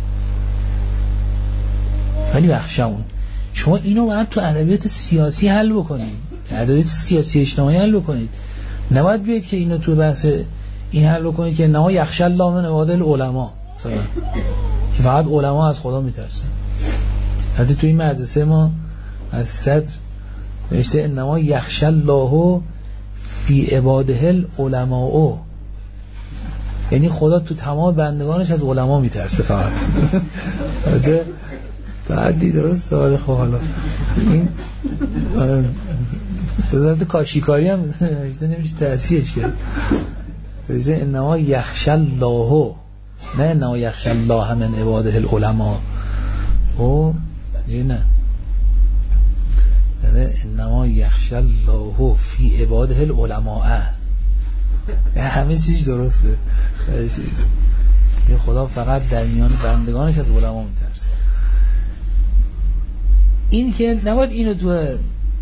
ولی بخشون. شما اینو باید تو ادبیات سیاسی حل بکنید، ادبیات سیاسی اجتماعی حل بکنید. نباید بیاید که اینو تو بحث این حل بکنید که انما یخشی الله من عباد العلماء، که فقط علما از خدا میترسن. حتی تو این مدرسه ما از صدر نوشته انما یخشی الله فی عباده العلماء، یعنی خدا تو تمام بندگانش از علما میترسه فقط. بعدی درست سوال. خب حالا این بذارد کاشیکاری هم نمیشه تحصیلش کرد. انما یخشی الله، نه انما یخشی الله من عباده العلماء. او نه، انما یخشی الله فی عباده العلماء، همه چیز درسته. خدا فقط در میان بندگانش از علما میترسه. این که نباید اینو تو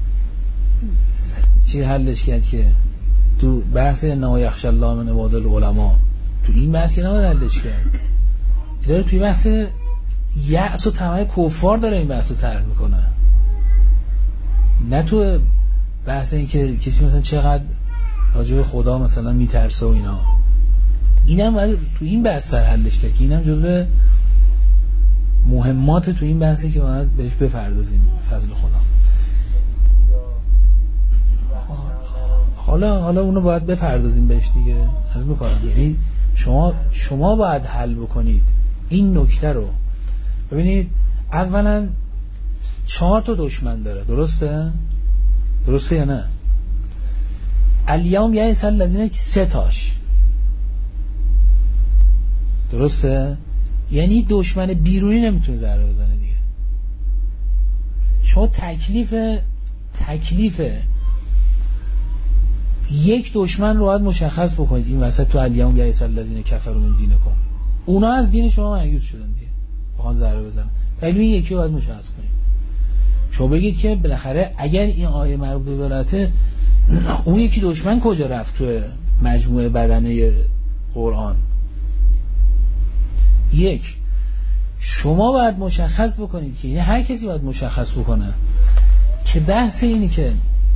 چی حلش کرد که تو بحث انما یخشی الله من عباده العلماء، تو این بحث که نباید حلش کرد. داره توی بحث یأس و طمع کفار داره این بحث رو طرح میکنه، نه تو بحث این که کسی مثلا چقدر راجع به خدا مثلا میترسه و اینا. اینم باید تو این بحث سر حلش کرد که اینم جزء مهمات تو این بحثی که باید بهش بپردازیم فضل خدا. حالا اونو باید بپردازیم بهش دیگه. عرض می‌کنم یعنی شما باید حل بکنید این نکته رو. ببینید اولا 4 تا دشمن داره، درسته یا نه؟ الیوم یئس الذین 3 تاش، درسته؟ یعنی دشمن بیرونی نمیتونه ضربه بزنه دیگه. شما تکلیف یک دشمن رو باید مشخص بکنید. این وسط تو الیوم یئس الذین کفروا من دینکم، اونا از دین شما مایوس شدن دیگه، بخوان ضربه بزنن. ولی این یکی رو باید مشخص کنید. شما بگید که بالاخره اگر این آیه مربوط به ولایت، اون یکی دشمن کجا رفت تو مجموعه بدنه قرآن؟ یک، شما باید مشخص بکنید که، یعنی هر کسی باید مشخص بکنه که بحث اینی که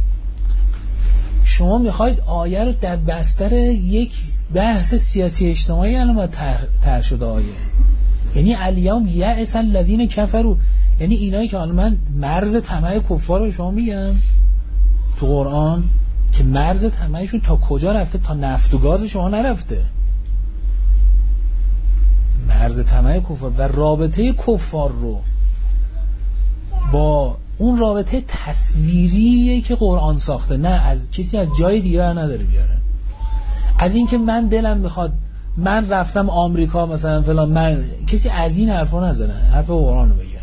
شما میخواید آیه رو در بستر یک بحث سیاسی اجتماعی الان طرح شده آیه، یعنی الیوم یئس الذین کفروا، یعنی اینایی که الان من مرز طمع کفار رو شما میگم تو قرآن که مرز طمعشون تا کجا رفته، تا نفت و گاز شما نرفته. مرز طمع کفار و رابطه کفار رو با اون رابطه تصویریه که قرآن ساخته، نه از کسی از جای دیگه نداره بیاره. از این که من دلم میخواد من رفتم آمریکا مثلا فلان، من کسی از این حرفا نزنه، حرف قرآن رو بگه.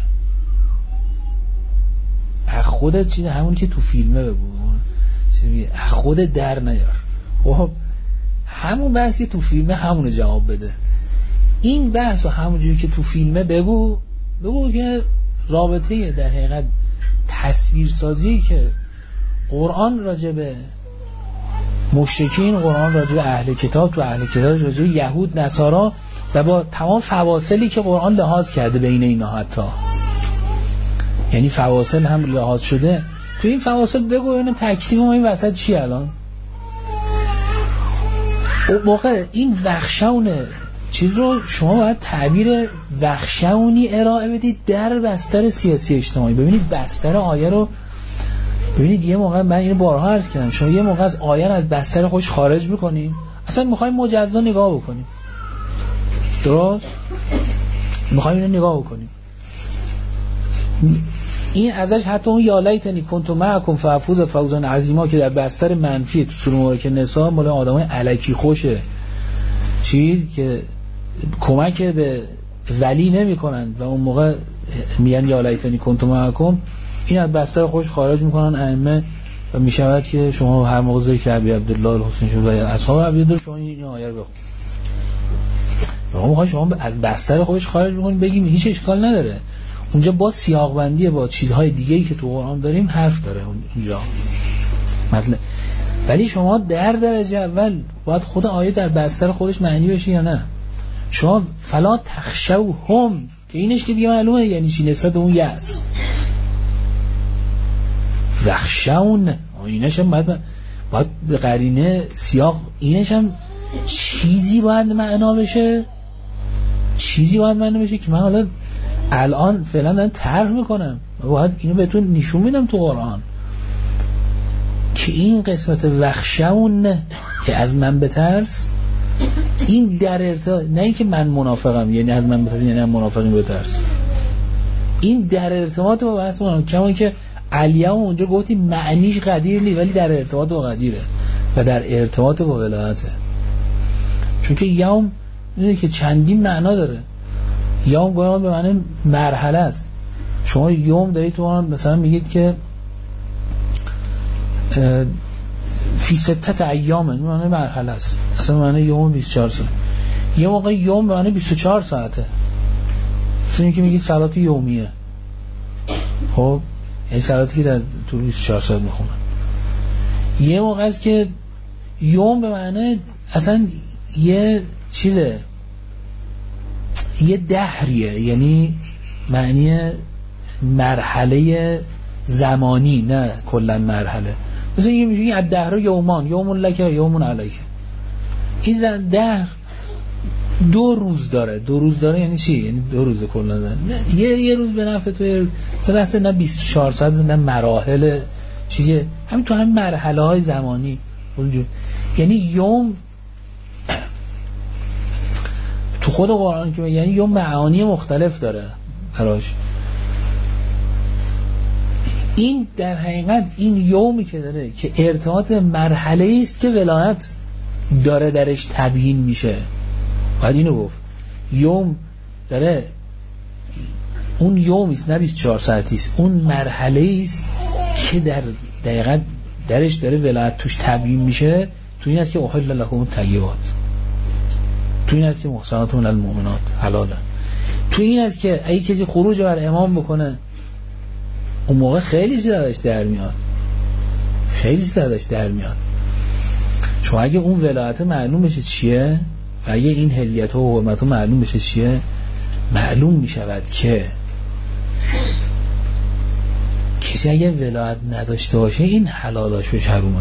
از خودت چیزه همون که تو فیلمه بگو، از خودت در نیار. خب همون بحثی تو فیلمه همونو جواب بده. این بحث رو همونجوری که تو فیلمه بگو که رابطه در حقیقت تصویرسازی که قرآن راجبه مشرکین، قرآن راجبه اهل کتاب، تو اهل کتاب راجبه یهود نصارا و با تمام فواصلی که قرآن لحاظ کرده بین اینا، حتی یعنی فواصل هم لحاظ شده، تو این فواصل بگو اینم تکلیف ما این وسط چی الان. اون موقع این وخشون چیز رو شما باید تعبیر وخشونی ارائه بدید در بستر سیاسی اجتماعی. ببینید بستر آیه رو ببینید. یه موقع من اینو بارها عرض کردم، شما یه موقع از آیه از بستر خودش خارج میکنیم، اصلا میخوایم مجزا نگاه بکنیم، درست میخوایم اینو نگاه بکنیم، این ازش حتی اون یا لیتنی کنت معکم فافوز فوزا عظیما که در بستر منفی تو سوره مبارکه نساء مال آدمای الکی خوشه، چیز که کمک به ولی نمی‌کنن و اون موقع میگن یا لیتنی کنت معکم، این از بستر خودش خارج میکنن ائمه و میشود که شما هر موقع ذکر ابی عبدالله الحسین شد و اصحاب ابی عبدالله شما این آیه رو بخونید، شما از بستر خودش خارج میکنید بگیم هیچ اشکال نداره. اونجا با سیاق بندی با چیزهای دیگه‌ای که تو قرآن داریم حرف داره اونجا مطلب. ولی شما در درجه اول باید خود آیه در بستر خودش معنی بشه یا نه. شما فلا تخشوهم که اینش که دیگه معلومه یعنی چی نسبت به اون یأس. وخشون اینش هم باید به قرینه سیاق اینش هم چیزی باید معنا بشه، چیزی باید معنا بشه که من حالا الان فعلا دارم طرح میکنم، باید اینو بهتون نشون میدم تو قرآن که این قسمت وخشون که از من بترس، این در ارتباط نه اینکه من منافقم یعنی از من بترس یعنی من منافقیم بترس، این در ارتباط با بحث ما، کما که الیوم اونجا گفتی معنیش قدیر نی ولی در ارتباط با قدیره و در ارتباط با ولایته، چون که یوم میدونی که چندین معنا داره. یوم گویا به معنی مرحله است. شما یوم دارید تو مثلا میگید که فی ستت ایام، این معنی مرحله است، اصلا معنی یوم 24 ساعت. یه موقع یوم به معنی 24 ساعته، مثلا اینکه میگید صلات یومیه، خب این صلاتی که در طول 24 ساعت میخونن. یه موقع است که یوم به معنی اصلا یه چیزه، یه دهریه، یعنی معنی مرحله زمانی نه کلا مرحله. مثلا یه میشه از دهر یومان، یومون لکه یومون علیکه. این دهر 2 روز داره. 2 روز داره یعنی چی؟ یعنی 2 روز کلا داره. یه روز به نفع تو مثلا نه 24 ساعت نه مراحل چیزی، همین تو همین مرحله های زمانی اونجور. یعنی یوم تو خود قرآن که یعنی یوم معانی مختلف داره براش. این در حقیقت این یومی که داره که ارتباط مرحله است که ولایت داره درش تبیین میشه. باید اینو گفت یوم داره، اون یوم است نه 24 ساعتی است، اون مرحله است که در دقیقت درش داره ولایت توش تبیین میشه. تو این است که احل لهم الطیبات، تو این است که محصنات من المؤمنات حلاله، تو این است که اگه کسی خروج بر امام بکنه اون موقع خیلی زیادش در میاد، خیلی زیادش در میاد. چون اگه اون ولایت معلوم بشه چیه، اگه این حلیت ها و حرمت ها معلوم بشه چیه، معلوم میشود که کسی اگه ولایت نداشته باشه این حلالاش بهش حرومه.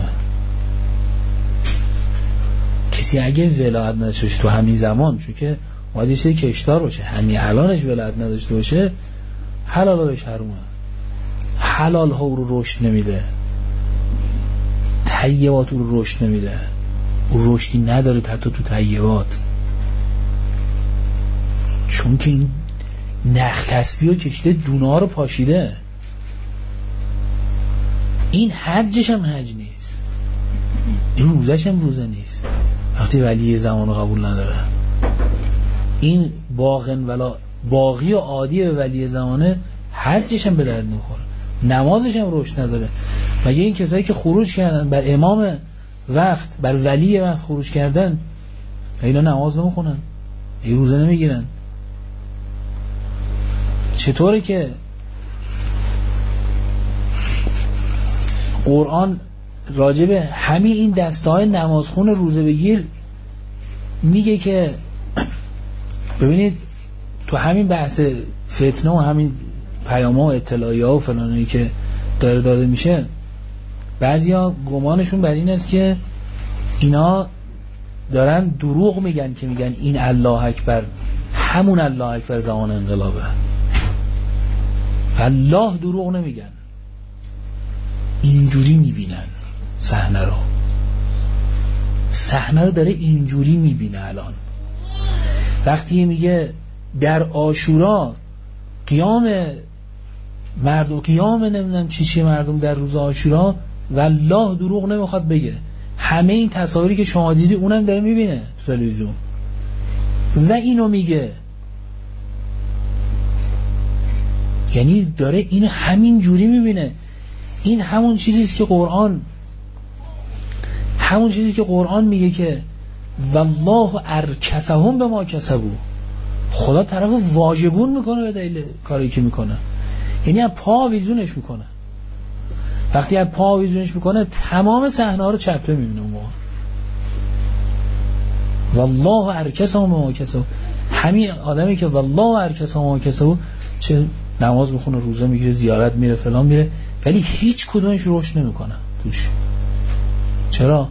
کسی اگه ولایت نداشته باشه تو همین زمان، چون که باید یه کشتار باشه، همین الانش ولایت نداشته باشه حلالا بهش حرومه. حلال ها رو رشد نمیده، طیبات رو رشد نمیده، او رشدی نداره حتی تو طیبات. چون که این نخ تسبیح رو کشیده، دونه رو پاشیده. این حجش هم حج نیست، این روزش هم روزه نیست وقتی ولی زمان رو قبول نداره. این باقی و عادی به ولی زمانه حجش هم به درد نمیخوره، نمازش هم روش نداره. مگه این کسایی که خروج کردن بر امام وقت، بر ولی وقت خروج کردن، اینا نماز نمیخونن، این روزه نمیگیرن؟ چطوره که قرآن راجب همین این دسته‌های نمازخون روزه بگیر میگه که ببینید تو همین بحث فتنه و همین پیام‌ها و اطلاعیه‌ها و فلانایی که داده میشه، بعضیا گمانشون بر این است که اینا دارن دروغ میگن که میگن این الله اکبر همون الله اکبر زمان انقلابه. الله دروغ نمیگن، اینجوری میبینن صحنه رو داره اینجوری میبینه. الان وقتی میگه در عاشورا قیام مردم، قیام نمیدونم چی مردم در روز عاشورا، والله دروغ نمیخواد بگه. همه این تصاویری که شما دیدی اونم داره میبینه تو تلویزیون و اینو میگه، یعنی داره اینو همین جوری میبینه. این همون چیزیست که قرآن میگه که والله ارکسهم به ما کسبوا، خدا طرف واجبون میکنه به دلیل کاری که میکنه. یعنی از پا آویزونش میکنه. وقتی از پا آویزونش میکنه تمام صحنه ها رو چپه میبینه اون موقع. والله ارکسهم به ما کسبوا، همین آدمی که والله ارکسهم به ما کسبوا چه نماز میخونه، روزه میگیره، زیارت میره، فلان میره، ولی هیچ کدومش رشد نمیکنه توش. چرا؟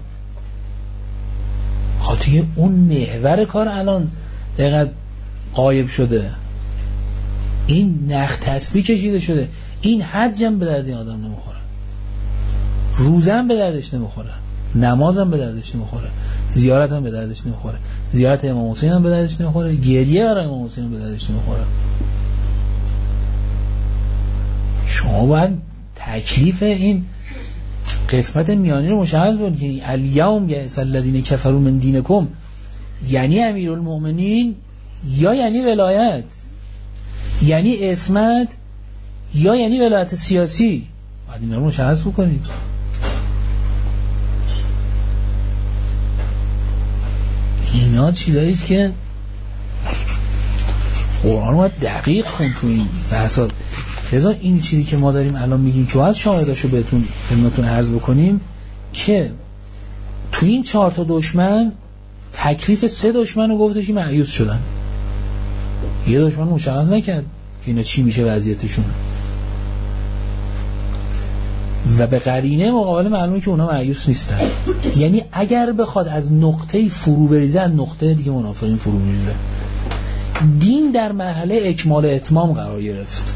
خاطر اون محور کار الان دقیقاً غایب شده، این نخ تسبیح کشیده شده. این حج هم به درد این آدم نمیخوره، روزه هم به دردش نمیخوره، نماز هم به دردش نمیخوره، زیارت هم به دردش نمیخوره، زیارت امام حسین هم به دردش نمیخوره، گریه برای امام حسین هم به دردش نمیخوره. شما باید تکلیف این قسمت میانی رو مشخص کنید که الیوم یئس الذین کفروا من دینکم یعنی امیرالمؤمنین یا یعنی ولایت، یعنی عصمت یا یعنی ولایت سیاسی. باید این رو مشخص بکنید. اینا چیزاییست که قرآن رو باید دقیق خون تو این بحثات. لذا این چیزی که ما داریم الان میگیم که باید شاهداشو بهتون خدمتتون عرض بکنیم که تو این 4 تا دشمن تکلیف 3 دشمن رو گفتش این مایوس شدن، یه دشمن مشخص نکرد که اینا چی میشه وضعیتشون و به قرینه مقابل معلومه که اونا مایوس نیستن. یعنی اگر بخواد از نقطه فرو بریزه از نقطه دیگه منافقین فرو میریزه. دین در مرحله اکمال اتمام قرار گرفت.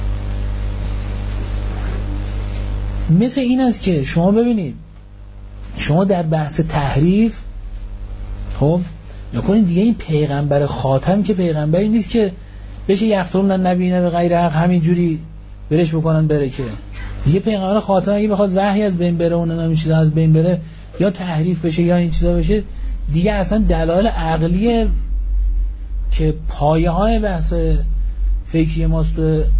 مثل این است که شما ببینید، شما در بحث تحریف خب نکنید دیگه این پیغمبر خاتم که پیغمبری نیست که بشه یقتلون النبیین به غیر حق همینجوری برش بکنن بره، که دیگه پیغمبر خاتم اگه بخواد وحی از بین بره اون نمیشه چیزا از بین بره یا تحریف بشه یا این چیزا بشه، دیگه اصلا دلایل عقلیه که پایه های بحث فکری ماست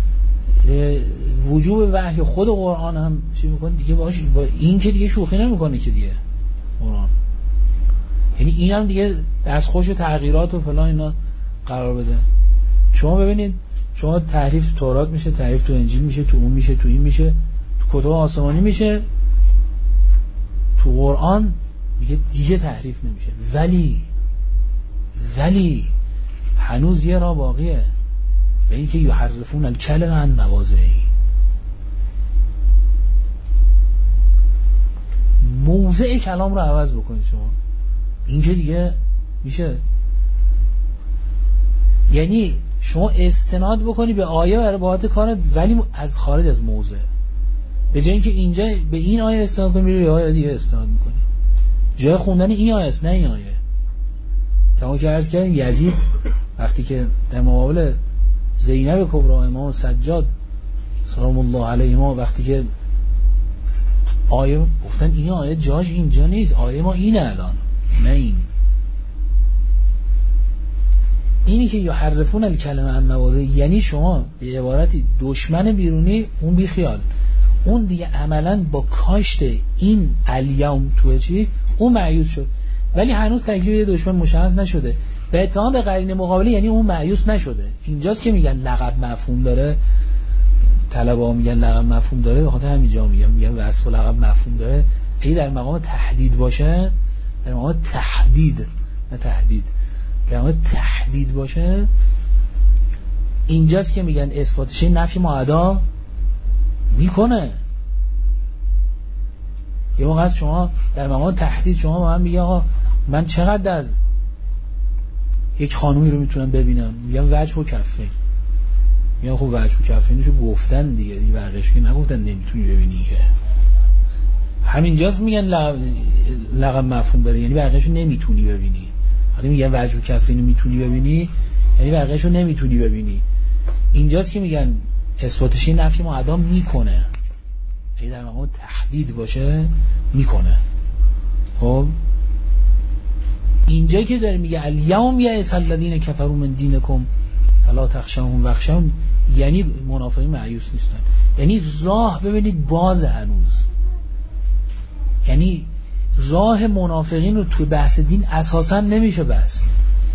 وجوب وحی خود قرآن هم چی میکنه دیگه باشه، با این که دیگه شوخی نمیکنه که دیگه قرآن، یعنی این هم دیگه دستخوش تغییرات و فلان اینا قرار بده. شما ببینید، شما تحریف تو تورات میشه، تحریف تو انجیل میشه، تو اون میشه، تو این میشه، تو کتب آسمانی میشه، تو قرآن دیگه تحریف نمیشه. ولی هنوز یه راه باقیه به این که یحرفون الکلم عن مواضعه، موضع کلام رو عوض بکنید شما. این که دیگه میشه، یعنی شما استناد بکنی به آیه برای بابت کارت ولی از خارج از موضع، به جای اینکه اینجا به این آیه استناد کنی میری به آیه دیگه استناد میکنی. جای خوندن این آیه است نه این آیه. کما که عرض کردیم یزید وقتی که در مقابل زینب کبری، امام سجاد سلام الله علیهما وقتی که آیه گفتن این آیه جاش اینجا نیست، آیه ما اینه الان، نه اینی که یحرفون الکلمه عن مواضعه، یعنی شما به عبارتی دشمن بیرونی اون بی خیال، اون دیگه عملا با کاشت این الیوم توی چی اون مایوس شد، ولی هنوز تکلیف دشمن مشخص نشده به اتهام به قرینه مقابله، یعنی اون مایوس نشده. اینجاست که میگن لقب مفهوم داره، طلبه‌ها میگن لقب مفهوم داره، به خاطر همینجا میگن وصف و لقب مفهوم داره. اگه در مقام تهدید باشه، در مقام تهدید نه تهدید، در مقام تهدید باشه، اینجاست که میگن اثباتش نفی معدا میکنه. یه موقع شما در مقام تهدید شما به من میگه آقا من چقدر از یک خانومی رو میتونم ببینم، میگم وجه و کفین، میگم خب وجه و کفینشو گفتن دیگه بقیه‌اش که نگفتن نمیتونی ببینی که همینجاست میگن لقب مفهوم داره، یعنی بقیه‌شو نمیتونی ببینی. وقتی میگن وجه و کفین میتونی ببینی یعنی بقیه‌شو نمیتونی ببینی. اینجاست که میگن اثباتش نفی معدا میکنه، اگه در مقام تهدید باشه میکنه. خب اینجا که داره میگه الیوم یئس الذین کفروا من دینکم فلا تخشوهم واخشون، یعنی منافقین مایوس نیستن، یعنی راه ببینید باز هنوز، یعنی راه منافقین رو تو بحث دین اساسا نمیشه بست،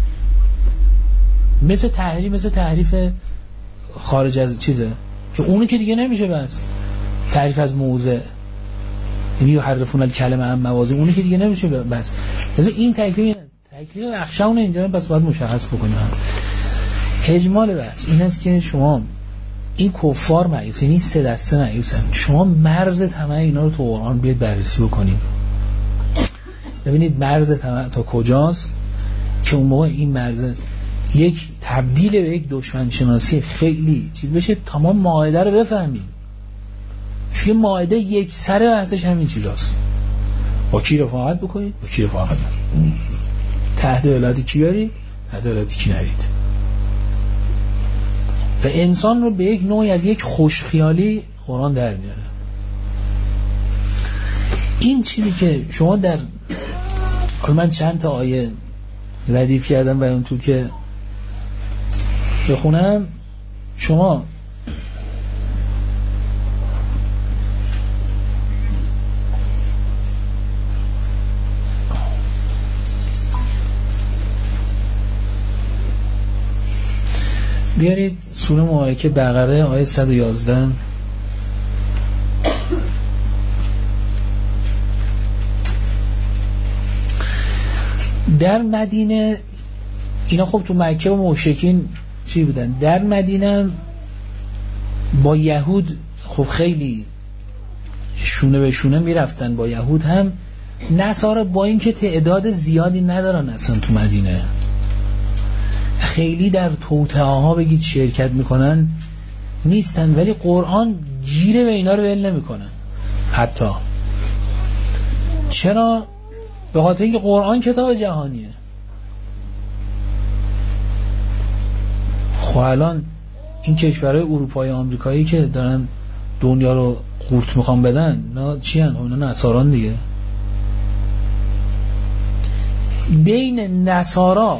مثل تحریف خارج از چیزه که اونو که دیگه نمیشه بست، تعریف از موضع، یعنی یحرفون الکلمه عن مواضعه، اونو که دیگه نمیشه بست. مثلا این تکلیف اخشون اینجا پس باید مشخص بکنیم. اجمال بحث این است که شما این کفار مایوس، یعنی سه دسته مایوسن، شما مرز طمع اینا رو تو قرآن بیاید بررسی بکنیم، ببینید مرز طمع تا کجاست که اون موقع این مرز یک تبدیل به یک دشمن شناسی خیلی چیز بشه تا ما مائده رو بفهمیم. چون مائده یک سر بحثش همین چیزاست، با کی رفاقت بکنید، با کی رفاقت نکنید، تحت ولایت کی برید، تحت ولایت کی نرید، و انسان رو به یک نوعی از یک خوشخیالی قرآن در میاره. این چیزی که شما در من چند تا آیه ردیف کردم و اون تو که بخونم، شما بیارید سوره مبارکه بقره آیه 111. در مدینه اینا خب تو مکه و مشرکین چی بودن، در مدینه با یهود خب خیلی شونه به شونه میرفتن با یهود، هم نصارا با اینکه تعداد زیادی ندارن اصلا تو مدینه، خیلی در توطئه ها بگید شرکت میکنن نیستن، ولی قرآن گیره به اینا رو ول نمیکنه حتی. چرا؟ به خاطر اینکه قرآن کتاب جهانیه. خب الان این کشورهای اروپایی و آمریکایی که دارن دنیا رو قورت میخوان بدن، نه چی هن؟ اونا نصاران دیگه. بین نصارا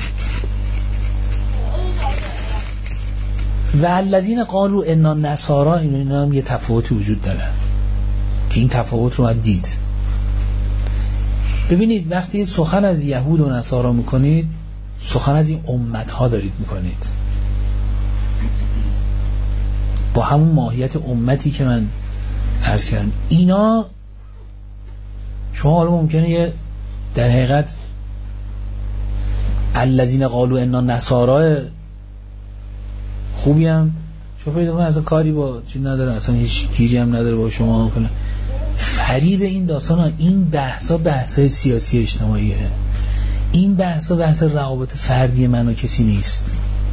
و الذین قالوا انا نصارا اینا هم یه تفاوتی وجود داره که این تفاوت رو باید دید. ببینید وقتی سخن از یهود و نصارا میکنید، سخن از این امتها دارید میکنید، با همون ماهیت امتی که من عرض کردم. اینا شما حالا ممکنه یه در حقیقت الذین قالوا انا نصارا خوبی هم شما پیدا کنید اصلا کاری با چیز نداره، اصلا هیچ گیری هم نداره با شما. فریب این داستان، این بحثا بحثای سیاسی اجتماعیه، این بحثا بحث روابط فردی من و کسی نیست.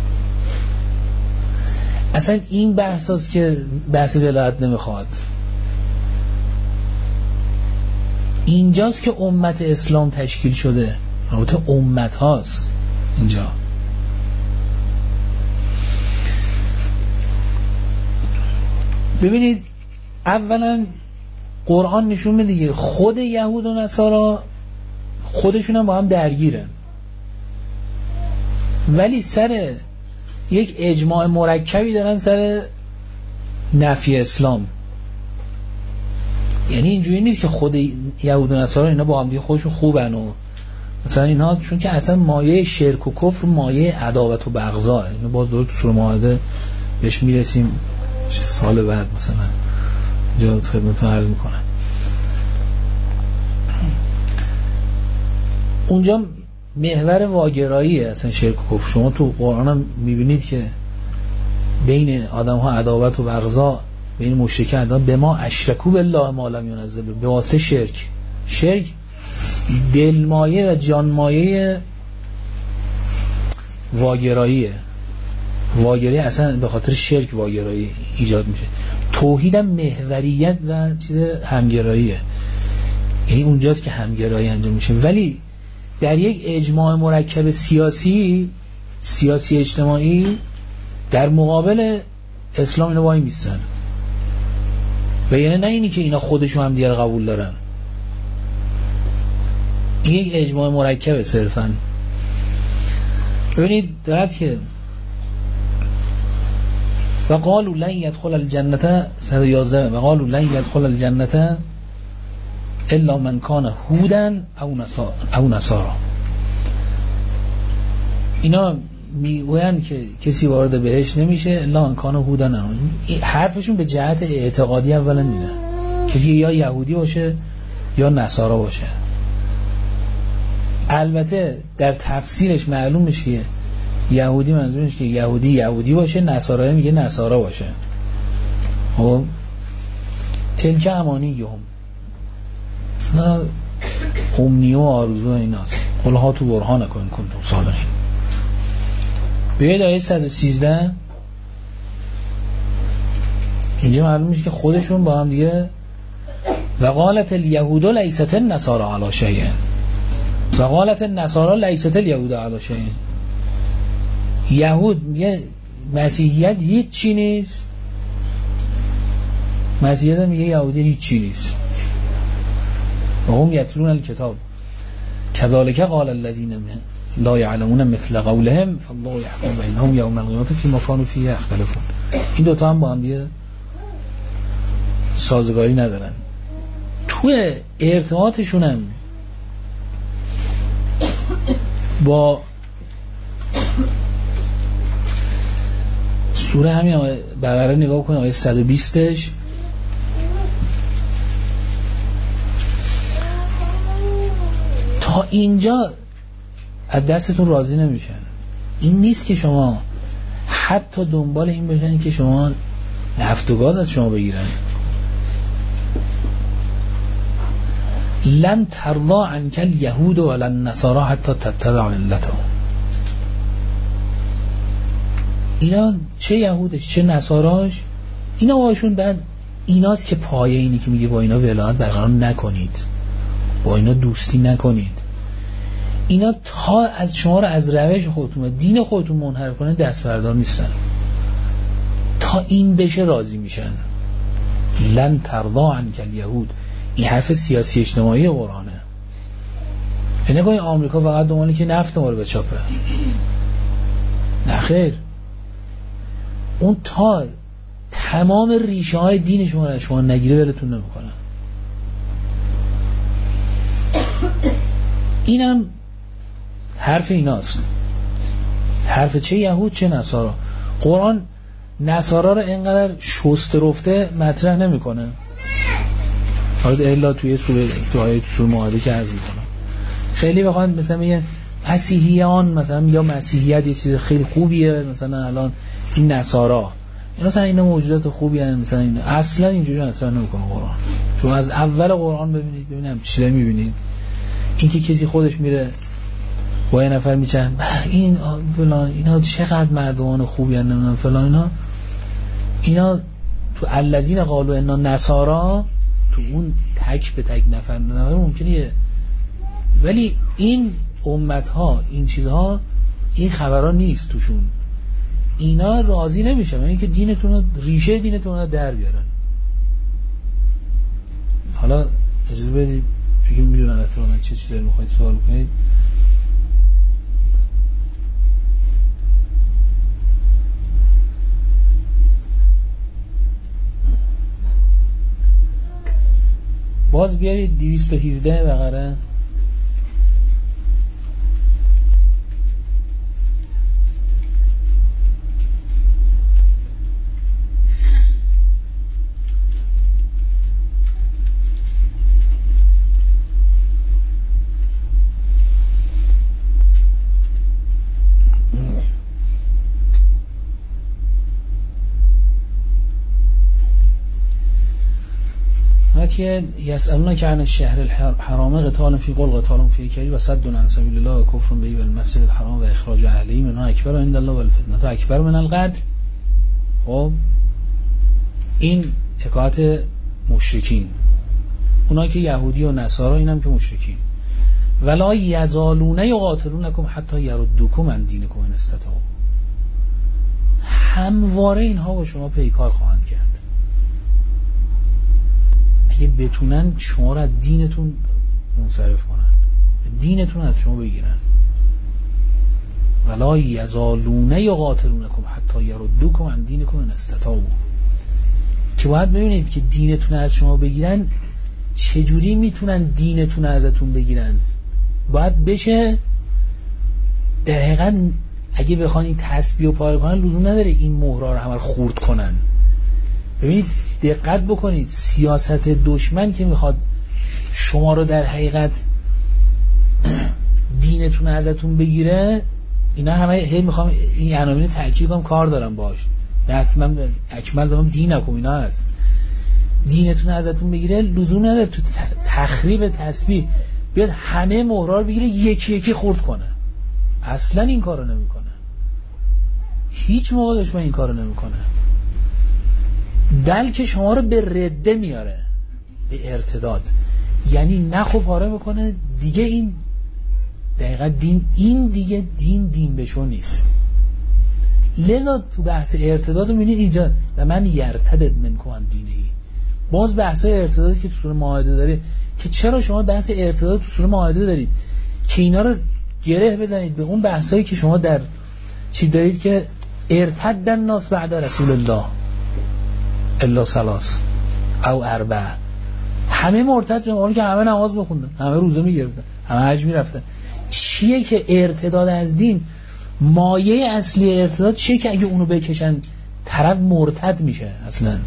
اصلا این بحثاست که بحث ولایت نمیخواد. اینجاست که امت اسلام تشکیل شده، رابطه امت هاست اینجا. ببینید اولا قرآن نشون میده دیگه خود یهود و نصارا خودشون هم با هم درگیرن، ولی سر یک اجماع مرکبی دارن سر نفی اسلام. یعنی اینجوری نیست که خود یهود و نصارا اینا با هم دیگه خودشون خوبن و مثلا اینها، چون که اصلا مایه شرک و کفر مایه عداوت و بغضا. اینو باز دوباره تو سوره مائده بهش میرسیم سال بعد مثلا اینجا خدمتتون عرض میکنم. اونجا محور واگراییه اصلا شرک و کفر. شما تو قرآن هم میبینید که بین آدم ها عداوت و بغضا، بین مشرکین عداوت، به ما اشرکو بالله ما لم ينزل، به واسطه شرک دلمایه و جانمایه واگراییه. واگرایی اصلا به خاطر شرک واگرایی ایجاد میشه. توحید هم محوریت و چیز همگراییه، یعنی اونجاست که همگرایی انجام میشه. ولی در یک اجماع مرکب سیاسی اجتماعی در مقابل اسلام اینا وای میستن. و یعنی نه اینی که اینا خودشون هم دیگر قبول دارن، این یک اجماع مرکبه صرفا. ببینید درد که و قالوا لن يدخل الجنة 111 و قالوا لن يدخل الجنة الا من كان هودا او نصارا. اینا میگویند که کسی وارد بهشت نمیشه الا من كان هودا. حرفشون به جهت اعتقادی اولا اینه که یا یهودی باشه یا نصارا باشه. البته در تفسیرش معلوم میشه یهودی منظورش که یهودی باشه، نصارا میگه نصارا باشه. خب تلک امانیهم، نه امنیه و آرزو ایناست. قل هاتوا برهانکم ان کنتم صادقین. بیاید آیه 113 اینجا معلوم میشه که خودشون با هم دیگه و قالت الیهود لیست النصارى علی شیء و قالت النصارى لیست الیهود علی شیء. یهود میگه مسیحیت هیچ چی نیست، مسیحیت میگه یهودی هیچ چی نیست. و هم یتلون الکتاب کذالک قال الذین لا یعلمون مثل قولهم فالله یحکم بینهم یوم القیامة فیما كانوا فیه یختلفون. این دوتا هم با هم دیگه سازگاری ندارن. توی ارتباطشون هم با سوره همین بقره نگاه کنید آیه 120ش تا اینجا از دستتون راضی نمیشن. این نیست که شما حتی دنبال این بشن که شما نفت و گاز از شما بگیرن. لن ترضى عنك اليهود ولا النصارى حتى تتبع ملتهم. اینا چه یهودش چه نصاراش اینا باشون بعد ایناست که پایه اینی که میگه با اینا ولایت برقرار نکنید، با اینا دوستی نکنید. اینا تا از شما رو از روش خودتون دین خودتون منحرف کنه دست بردار نیستن. تا این بشه راضی میشن. لن ترضى عنك اليهود، این حرف سیاسی اجتماعی قرآنه. نگاه این آمریکا فقط دنباله که نفت ما رو بچاپه. نه خیر، اون تا تمام ریشه های دین شما نگیره ولتون نمیکنن. اینم حرف ایناست، حرف چه یهود چه نصارا. قرآن نصارا رو اینقدر شست رفته مطرح نمیکنه. حالا الا توی سوره مائده که عرض میکنم خیلی بخوان مثلا میگن مسیحیان مثلا یا مسیحیت یه چیز خیلی خوبیه، مثلا الان این نصارا مثلا اینا موجودات خوبی هستن، مثلا این اصلا اینجوری اصلا نمیکنه قرآن. چون از اول قرآن ببینید چی میبینید، این که کسی خودش میره با یه نفر میچن این فلان اینا چقدر مردمان خوبی هستن نمیدونم فلان اینا تو الذین قالوا انا نصارا تو اون تک به تک نفر ممکنه، ولی این امت ها این چیزها این خبرها نیست توشون. اینا راضی نمیشه من اینکه دینتون ریشه دینتون رو در بیارن. حالا اجازه بدید چون میدونن اتفاقا چه چیزایی میخواید سوال کنید. باز بیارید 217 بقره. که یسألونک عن الشهر الحرام قتال فی قل قتال فی کبیر و صد عن سبیل الله و کفر به المسجد الحرام و اخراج اهله منه اکبر عند الله و الفتنه اکبر من القتل. خب این حکایت مشرکین، اونا که یهودی و نصارا، اینم که مشرکین. ولا یزالون یقاتلونکم حتی یردوکم عن دینکم ان استطاعوا. همواره اینها با شما پیکار خواهند کرد اگه بتونن شما را دینتون منصرف کنن، دینتون از شما بگیرن. ولا یزالون یقاتلونکم حتی یردوکم عن دینکم ان استطاعوا. که باید ببینید که دینتون از شما بگیرن چجوری میتونن دینتون ازتون بگیرن. باید بشه در حقیقت اگه بخوان این تسبیح و پاره کنن لزوم نداره این مهرها رو همه خورد کنن. ببینید دقت بکنید، سیاست دشمن که میخواد شما رو در حقیقت دینتون ازتون بگیره، اینا همه میخوام این عناوین تاکید کنم کار دارم باش، حتما اکمل دارم دینکم اینا هست. دینتون ازتون بگیره لزوم نداره تو تخریب تسبیح بیاد همه مهرها رو بگیره یکی یکی خورد کنه. اصلا این کارو نمیکنه، هیچ موقع دشمن این کارو نمیکنه، بلکه شما رو به رده میاره، به ارتداد. یعنی نخو پاره میکنه دیگه. این دقیقا دین، این دیگه دین بشو نیست. لذا تو بحث ارتداد رو میبینید اینجا و من یرتدد منکم عن دینه. باز بحثای ارتدادی که تو سوره مائده داره که چرا شما بحث ارتداد تو سوره مائده دارید که اینا رو گره بزنید به اون بحثایی که شما در چی دارید که ارتد الناس بعد رسول الله الا ثلاث او اربع. همه مرتد شدن که همه نماز بخوندن، همه روزه میگرفتن، همه حج میرفتن. چیه که ارتداد از دین، مایه اصلی ارتداد چیه که اگه اونو بکشن طرف مرتد میشه اصلا.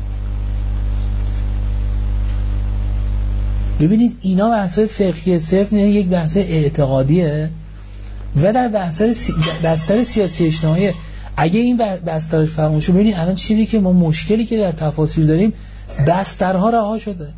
ببینید اینا بحثای فقهی صرف نه، یک بحث اعتقادیه و در بستر سیاسی اجتماعی. اگه این بسترش فراموش شد، ببینید الان چیزی که ما مشکلی که در تفاسیر داریم، بسترها رها شده.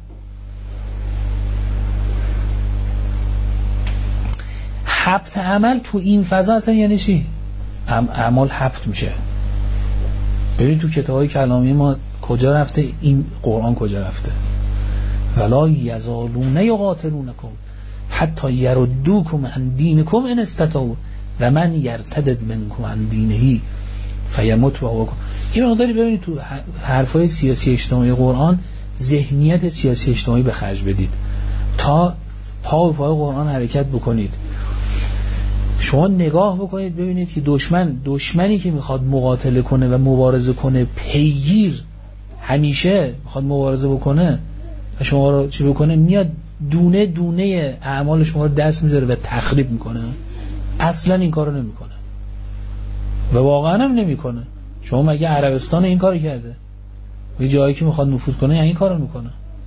حبط عمل تو این فضا اصلا یعنی چی؟ اعمال حبط میشه. ببینید تو کتابای کلامی ما کجا رفته، این قرآن کجا رفته. ولا یزالون یقاتلونکم حتی یردوکم عن دینکم ان استطاعوا و من یرتدد منکم عن دینه فیموت و هو. این مقداری ببینید تو حرفای سیاسی اجتماعی قرآن ذهنیت سیاسی اجتماعی به خرج بدید تا پا به پای قرآن حرکت بکنید. شما نگاه بکنید ببینید که دشمنی که میخواد مقاتله کنه و مبارزه کنه، پیگیر همیشه میخواد مبارزه بکنه و شما رو چی بکنه، میاد دونه دونه اعمال شما رو دست میذاره و تخریب میکنه. اصلا این کارو نمیکنه و واقعا هم نمیکنه. شما مگه عربستان این کارو کرده؟ یه جایی که میخواد نفوذ کنه یعنی این کارو میکنه.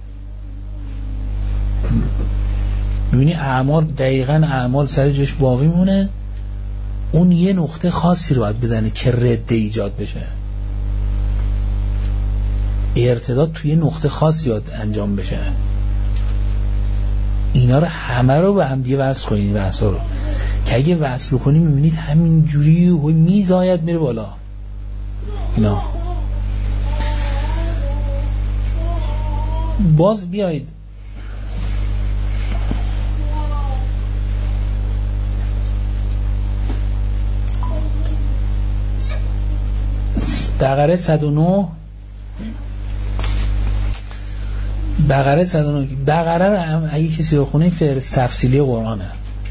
میبینی اعمال دقیقاً اعمال سر جاش باقی مونه. اون یه نقطه خاصی رو باید بزنه که رده ایجاد بشه. ارتداد توی یه نقطه خاصی باید انجام بشه. اینا رو همه رو به هم دیگه وصل کنید، بحثا رو که اگه وصل بکنید میبینید همین جوری و میزاید میره بالا. اینا باز بیایید بقره 109 بقره رو هم اگه کسی رو خونه فهرست تفصیلی قرآنه،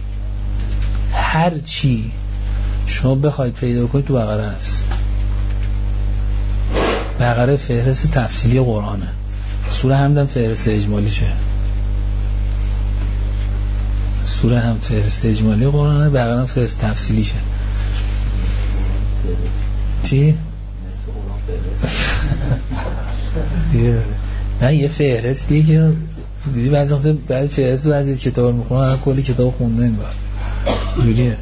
هر چی شما بخواید پیدا کنید تو بقره هست. بقره فهرست تفصیلی قرآنه، سوره هم فهرست اجمالیشه. سوره هم فهرست اجمالی قرآنه، بقره هم فهرست تفصیلیشه. چی؟ نه یه فهرستی که دیدی بعضی وقتا بعد فهرست بعضی کتاب میخونن کلی کتاب خونده این بار جوریه.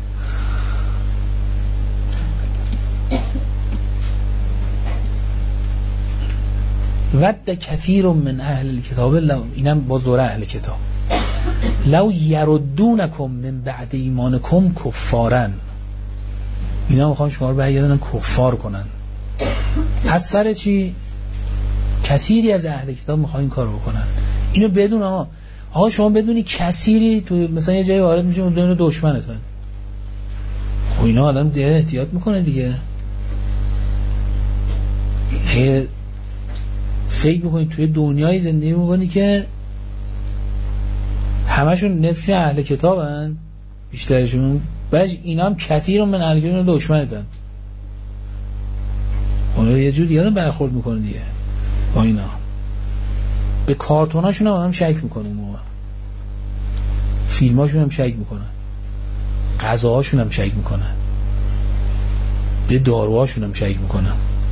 ود کثیر من اهل الکتاب، اینم باز دوره اهل کتاب، لو یردونکم من بعد ایمانکم کفارن، اینا میخوان شما رو برگردونن کفار کنن. از سر چی؟ کثیری از اهل کتاب میخوان این کارو بکنن. اینو بدون آقا شما بدونی کثیری تو مثلا یه جایی وارد میشه بدون دشمنتون، خب اینا آدم دیگه احتیاط میکنه دیگه. فکر میکنی توی دنیای زندگی میکنی که همشون نصف اهل کتابن بیشترشون، بعد اینا هم کثیر من اهل کتاب دشمنتن، اون یه جور دیگه برخورد میکنه دیگه با اینا. به کارتوناشون هم شک میکنه، اون موقع فیلماشون هم شک میکنن، غذاهاشون هم شک میکنن، به داروهاشون هم شک میکنن.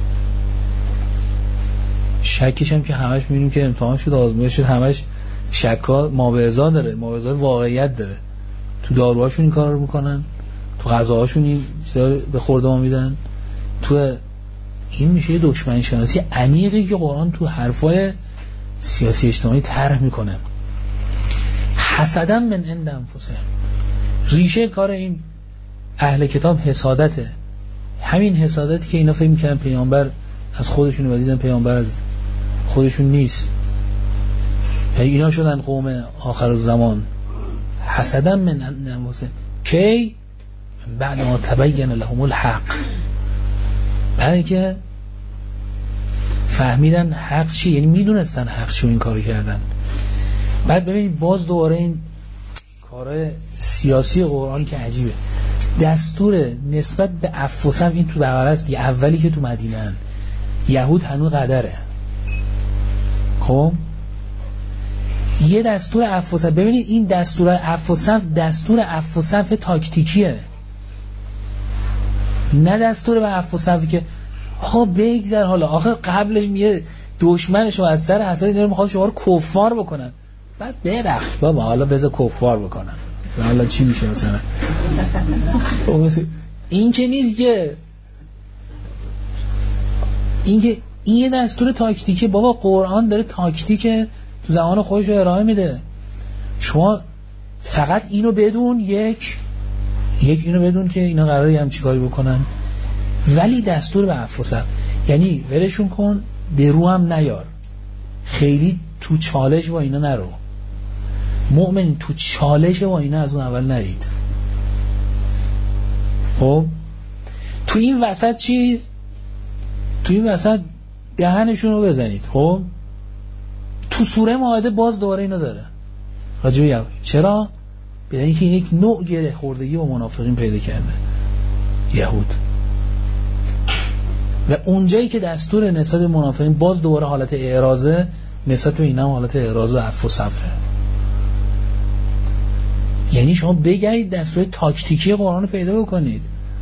شکش هم که همش میبینیم که امتحان شد، آزمایش شد، همش شکا مابعضا داره، مابعضا واقعیت داره. تو داروهاشون این کار رو میکنن، تو غذاهاشون این چیزا به خورد ما میدن. تو این میشه یه دشمن شناسی عمیقی که قرآن تو حرفای سیاسی اجتماعی طرح میکنه. حسدا من عند انفسهم، ریشه کار این اهل کتاب حسادته. همین حسادتی که اینا فکر میکنن پیامبر از خودشون و دیدن پیامبر از خودشون نیست، اینا شدن قوم آخر الزمان. حسدا من عند انفسهم کی بعد ما تبین لهم الحق، بعد که فهمیدن حق چی، یعنی میدونستن حق چی و این کارو کردن. بعد ببینید باز دوباره این کارهای سیاسی قرآن که عجیبه. دستور نسبت به افوسم این تو بقره است دیگه، اولی که تو مدینه هن. یهود هنوز قدره. خب یه دستور افوسم، ببینید این دستور افوسم تاکتیکیه، نه دستور به افوسم که آقا بگذر حالا آخه قبلش میگه دشمنشو از سر حسد داره میخواد شما رو کفار بکنن، بعد ببخش بابا حالا بذار کفار بکنن، حالا چی میشه مثلا. این که نیست که این یه دستور تاکتیکه بابا. قرآن داره تاکتیک تو زمان خودش رو ارائه میده. شما فقط اینو بدون، یک اینو بدون که اینا قراره هم چیکاری بکنن، ولی دستور به افوسم یعنی ولشون کن، به رو هم نیار، خیلی تو چالش با اینا نرو. مؤمن تو چالش با اینا از اون اول نرید. خب تو این وسط چی؟ تو این وسط دهنشون رو بزنید. خب تو سوره مائده باز دوباره اینو داره راجب یهود. چرا؟ به اینکه یک نوع گره خوردگی با منافقین پیدا کرده یهود، و اونجایی که دستور نسبت به منافقین باز دوباره حالت اعراضه، نسبت به اینا هم حالت اعراض و عفو و صفه. یعنی شما بگید دستور تاکتیکی قرآن رو پیدا بکنید.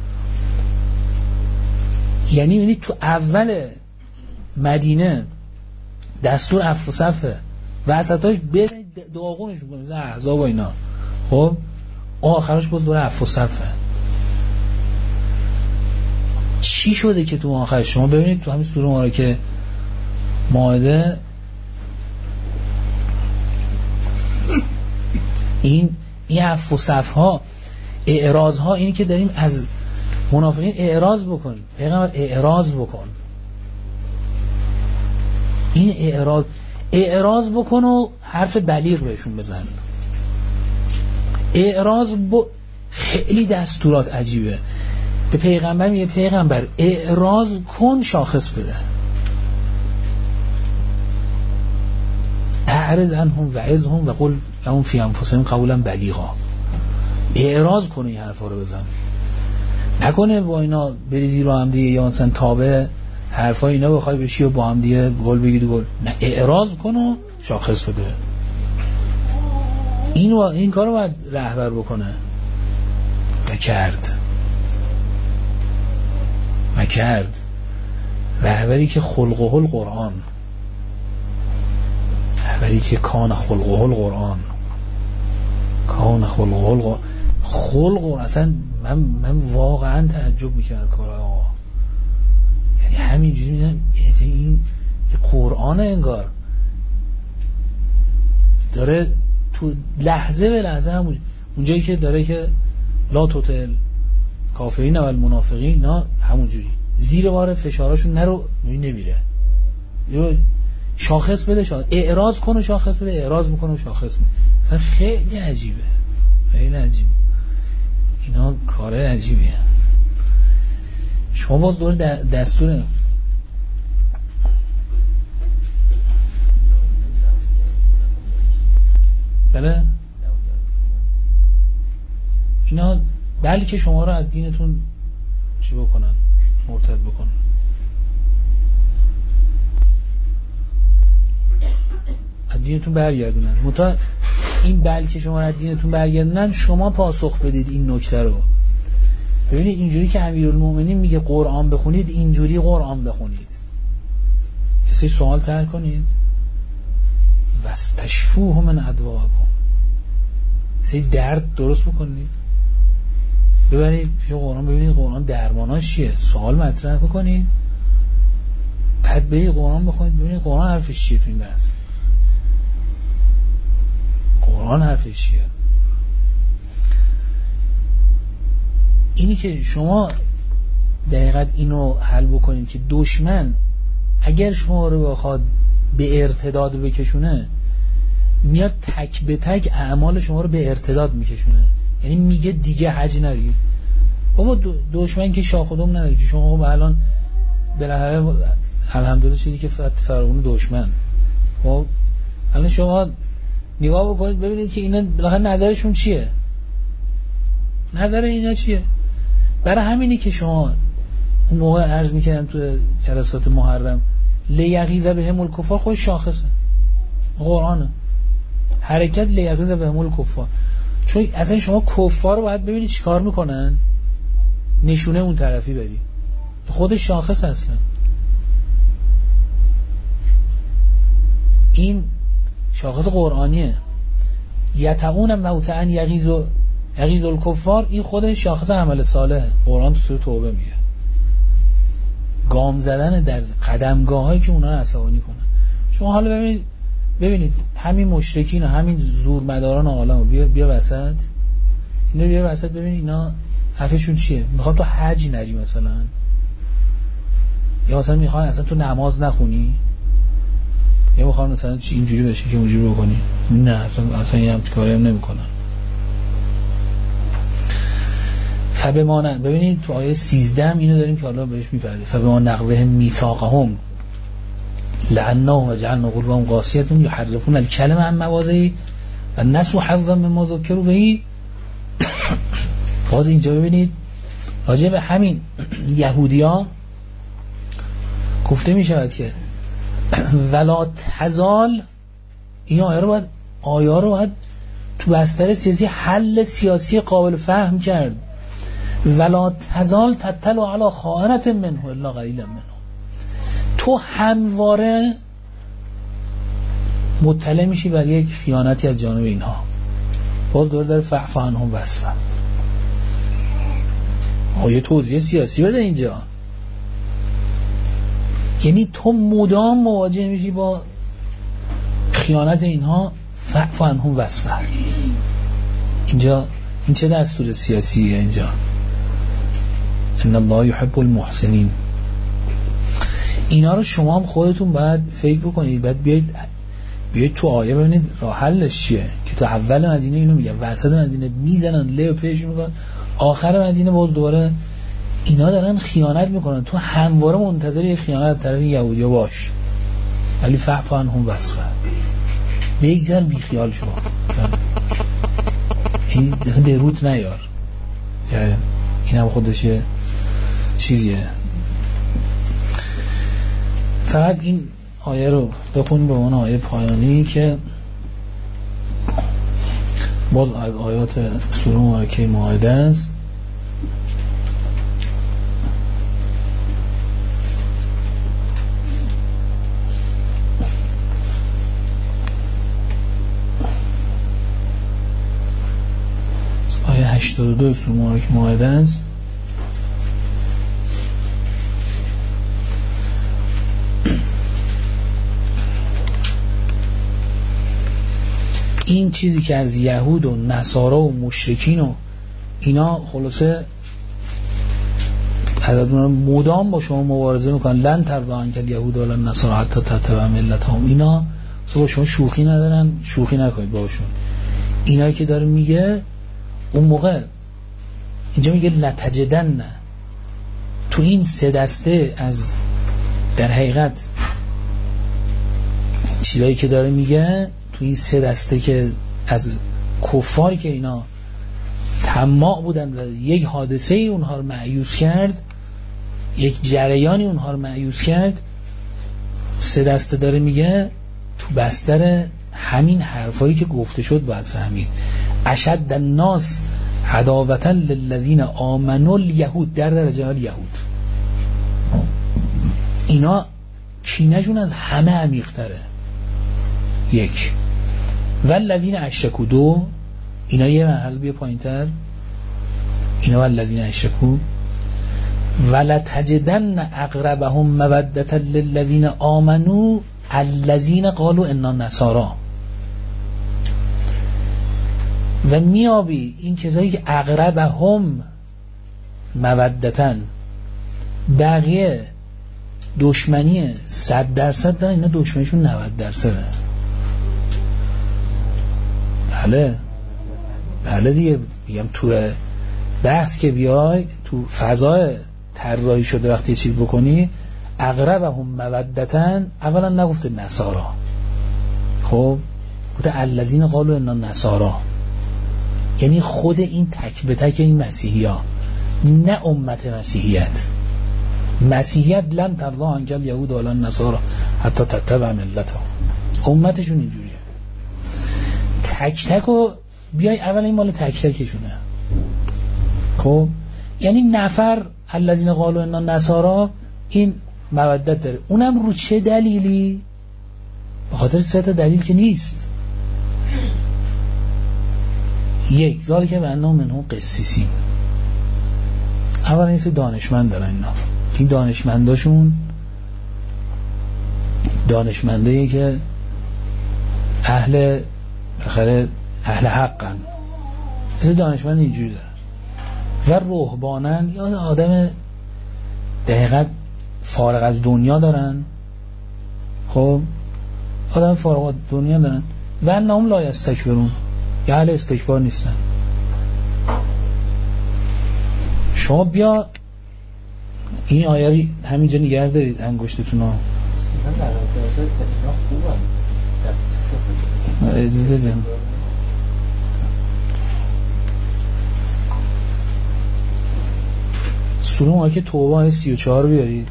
یعنی تو اول مدینه دستور عفو و صفه، وسطاش بره داغونشون کنید مثل احزاب و اینا. خب آخرش باز دوره عفو و صفه. چی شده که تو آخرش شما ببینید تو همین سوره ما که مائده این عفو و صفها، اعراض ها، اینی که داریم از منافقین اعراض بکن، پیغمبر اعراض بکن، این اعراض بکن و حرف بلیغ بهشون بزن. اعراض خیلی دستورات عجیبه. به پیغمبر میگه پیغمبر اعراض کن، شاخص بده. اعرض عنهم وعظهم وقل لهم فی انفسهم قولا بلیغا. اعراض کنه این حرفا رو بزن، نکنه با اینا بریزی رو هم دیگه یا مثلا تابع حرفا اینا بخوای بشی و با هم دیگه گل بگید گل. نه، اعراض کن و شاخص بده. این کارو باید رهبر بکنه و کرد رهبری که خلقه القرآن، رهبری که کان خلقه القرآن، کان خلقه القرآن. خلق اصلا من واقعا تعجب میکنم از کار آقا. یعنی همینجوری میگم این قرآن انگار داره تو لحظه به لحظه همون اونجایی که داره که لا توتل کافرین و المنافقین، نه همونجوری زیر بار فشاراشون نرو نمیره. شاخص بده، اعراض کن و شاخص بده، اعراض میکنه و شاخص میده. مثلا خیلی عجیبه، خیلی عجیبه. اینا کاره عجیبیه. شما باز دور دستور بله اینا بلکه شما رو از دینتون چی بکنن؟ مرتد بکنن. از دینتون برگردونن. این بلکه شما از دینتون برگردونن، شما پاسخ بدید این نکته رو. ببینید اینجوری که امیرالمومنین میگه قرآن بخونید، اینجوری قرآن بخونید. یه سری سوال طرح کنید. واستشفوه من ادواکم. سری درد درست بکنید. ببرید پیش قرآن، ببینید قرآن درماناش چیه. سوال مطرح بکنید. بعد برید قرآن بخونید، ببینید قرآن حرفش چیه تو این بحث. قرآن حرفش چیه. اینی که شما دقیقاً اینو حل بکنید که دشمن اگر شما رو بخواد به ارتداد بکشونه، میاد تک به تک اعمال شما رو به ارتداد میکشونه. یعنی میگه دیگه حج نرید. بابا دشمن که شاخ و دم نداره که شما با الان بالاخره الحمدلله چیزی که فرعون دشمن. خب الان شما نگاه بکنید ببینید که اینا بالاخره نظرشون چیه. نظر اینا چیه؟ برای همینی که شما اون موقع عرض میکردم تو جلسات محرم لیغیظ بهم الکفار، خود شاخصه قرآنه. حرکت لیغیظ بهم الکفار. چون اصلا شما کفار رو باید ببینید چیکار میکنن، نشونه اون طرفی بری. خودش شاخص اصلا. این شاخص قرآنیه. یتعون موتعن یغیظ الکفار، این خودش شاخص عمل صالح. قرآن تو سوره توبه میگه گام زدن در قدمگاه هایی که اونا رو عصبانی کنن. شما حالا ببینید همین مشرکین و همین زورمداران عالم بیا وسط، اینا بیا وسط، ببینید اینا حرفشون چیه. میخواد تو حج نری مثلا، یا مثلا میخوان اصلا تو نماز نخونی، یا میخوان مثلا اینجوری بشه که اونجوری بکنی. نه اصلا یه همچه کاری هم نمیکنن. فبمان، ببینید تو آیه 13 هم اینو داریم که حالا بهش میپرده. فبمان نقضهم میثاقهم لعناهم وجعلنا قلوبهم قاسیة یحرفون الکلم عن مواضعه و نسوا حظا مما ذکروا به. باز اینجا ببینید راجع به همین یهودیان گفته میشود که ولا تزال، این آیه رو باید تو بستر سیاسی حل سیاسی قابل فهم کرد. ولا تزال تطلع علی خائنة منه الا قلیلا منه. تو همواره مطلع میشی بر یک خیانتی از جانب اینها. باز داره فعف عنهم وصفا. یه توضیح سیاسی بده اینجا. یعنی تو مدام مواجه میشی با خیانت اینها. فعف عنهم وصفا. اینجا این چه دستور سیاسیه اینجا؟ ان الله يحب المحسنین. اینا رو شما هم خودتون باید فکر بکنید. باید بیاید تو آیه ببینید راه حلش چیه. که تو اول مدینه اینو میگن، وسط مدینه میزنن له پیش میکنن، آخر مدینه باز دوباره اینا دارن خیانت میکنن، تو همواره منتظر یه خیانت طرف یهودیا باش، ولی فعف عنهم واصفح، بگذر بیخیال شو، این به روت نیار. یعنی این هم خودش یه چیزیه. فقط این آیه رو بخونیم به عنوان آیه پایانی که باز از آیات سوره مبارکه مائده است. آیه 82 سوره مبارکه مائده است. این چیزی که از یهود و نصارا و مشرکین و اینا خلاصه حضرتون مدام با شما مبارزه میکنن، لن ترضی عنک الیهود ولا النصارى حتی تتبع ملتهم، اینا با شما شوخی ندارن، شوخی نکنید باشون. اینایی که داره میگه اون موقع اینجا میگه لتجدن، تو این سه دسته از در حقیقت چیزایی که داره میگه، تو این سه دسته که از کفاری که اینا طماع بودن و یک حادثه اونها رو مایوس کرد، یک جریانی اونها رو مایوس کرد، سه دسته داره میگه تو بستر همین حرفایی که گفته شد باید فهمید. اشد الناس عداوة للذین آمنوا الیهود، در درجه الیهود، اینا کینه‌شون از همه عمیق‌تره. یک والذین اشرکوا، دو اینا یه مرحله بیا پایین‌تر، اینا والذین اشرکوا ولتجدن اقربهم مودة للذین آمنوا الذین قالوا انا نصارى، و میابی این کسایی که اقربهم مودتن، بقیه دشمنی 100% دارن، اینا دشمنیشون 90%. بله دیگه، میگم تو بحث که بیای تو فضای طراحی شده وقتی یه چیز بکنی، اقربهم مودتن اولا نگفته نصارا، خب گفته الذین قالوا انا نصارا، یعنی خود این تک به تک این مسیحی ها، نه امت مسیحیت. مسیحیت لن ترضی عنک الیهود ولا النصارى حتی تتبع ملتهم، امتشون اینجوریه. تک تک و بیای اول این مال تک تکشونه، خب یعنی نفر الذین قالوا انا نصارا این مودت داره، اونم رو چه دلیلی؟ به خاطر سه تا دلیل که نیست. یک، ذالک بانهم منهم قسیسین، اولا این سه دانشمند دارن، اینا این دانشمنداشون دانشمندایی که اهل حقن، این دانشمند اینجوری دارن. و رهبانن، یا آدم دقیقاً فارغ از دنیا دارن، خب آدم فارغ از دنیا دارن. و انهم لا یستکبرون، یا اهل استکبار نیستن. شما بیا این آیه همینجا نگه دارید انگشتتون رو، اجازه بدیم سوره مبارکه توبه آیه 34 بیارید.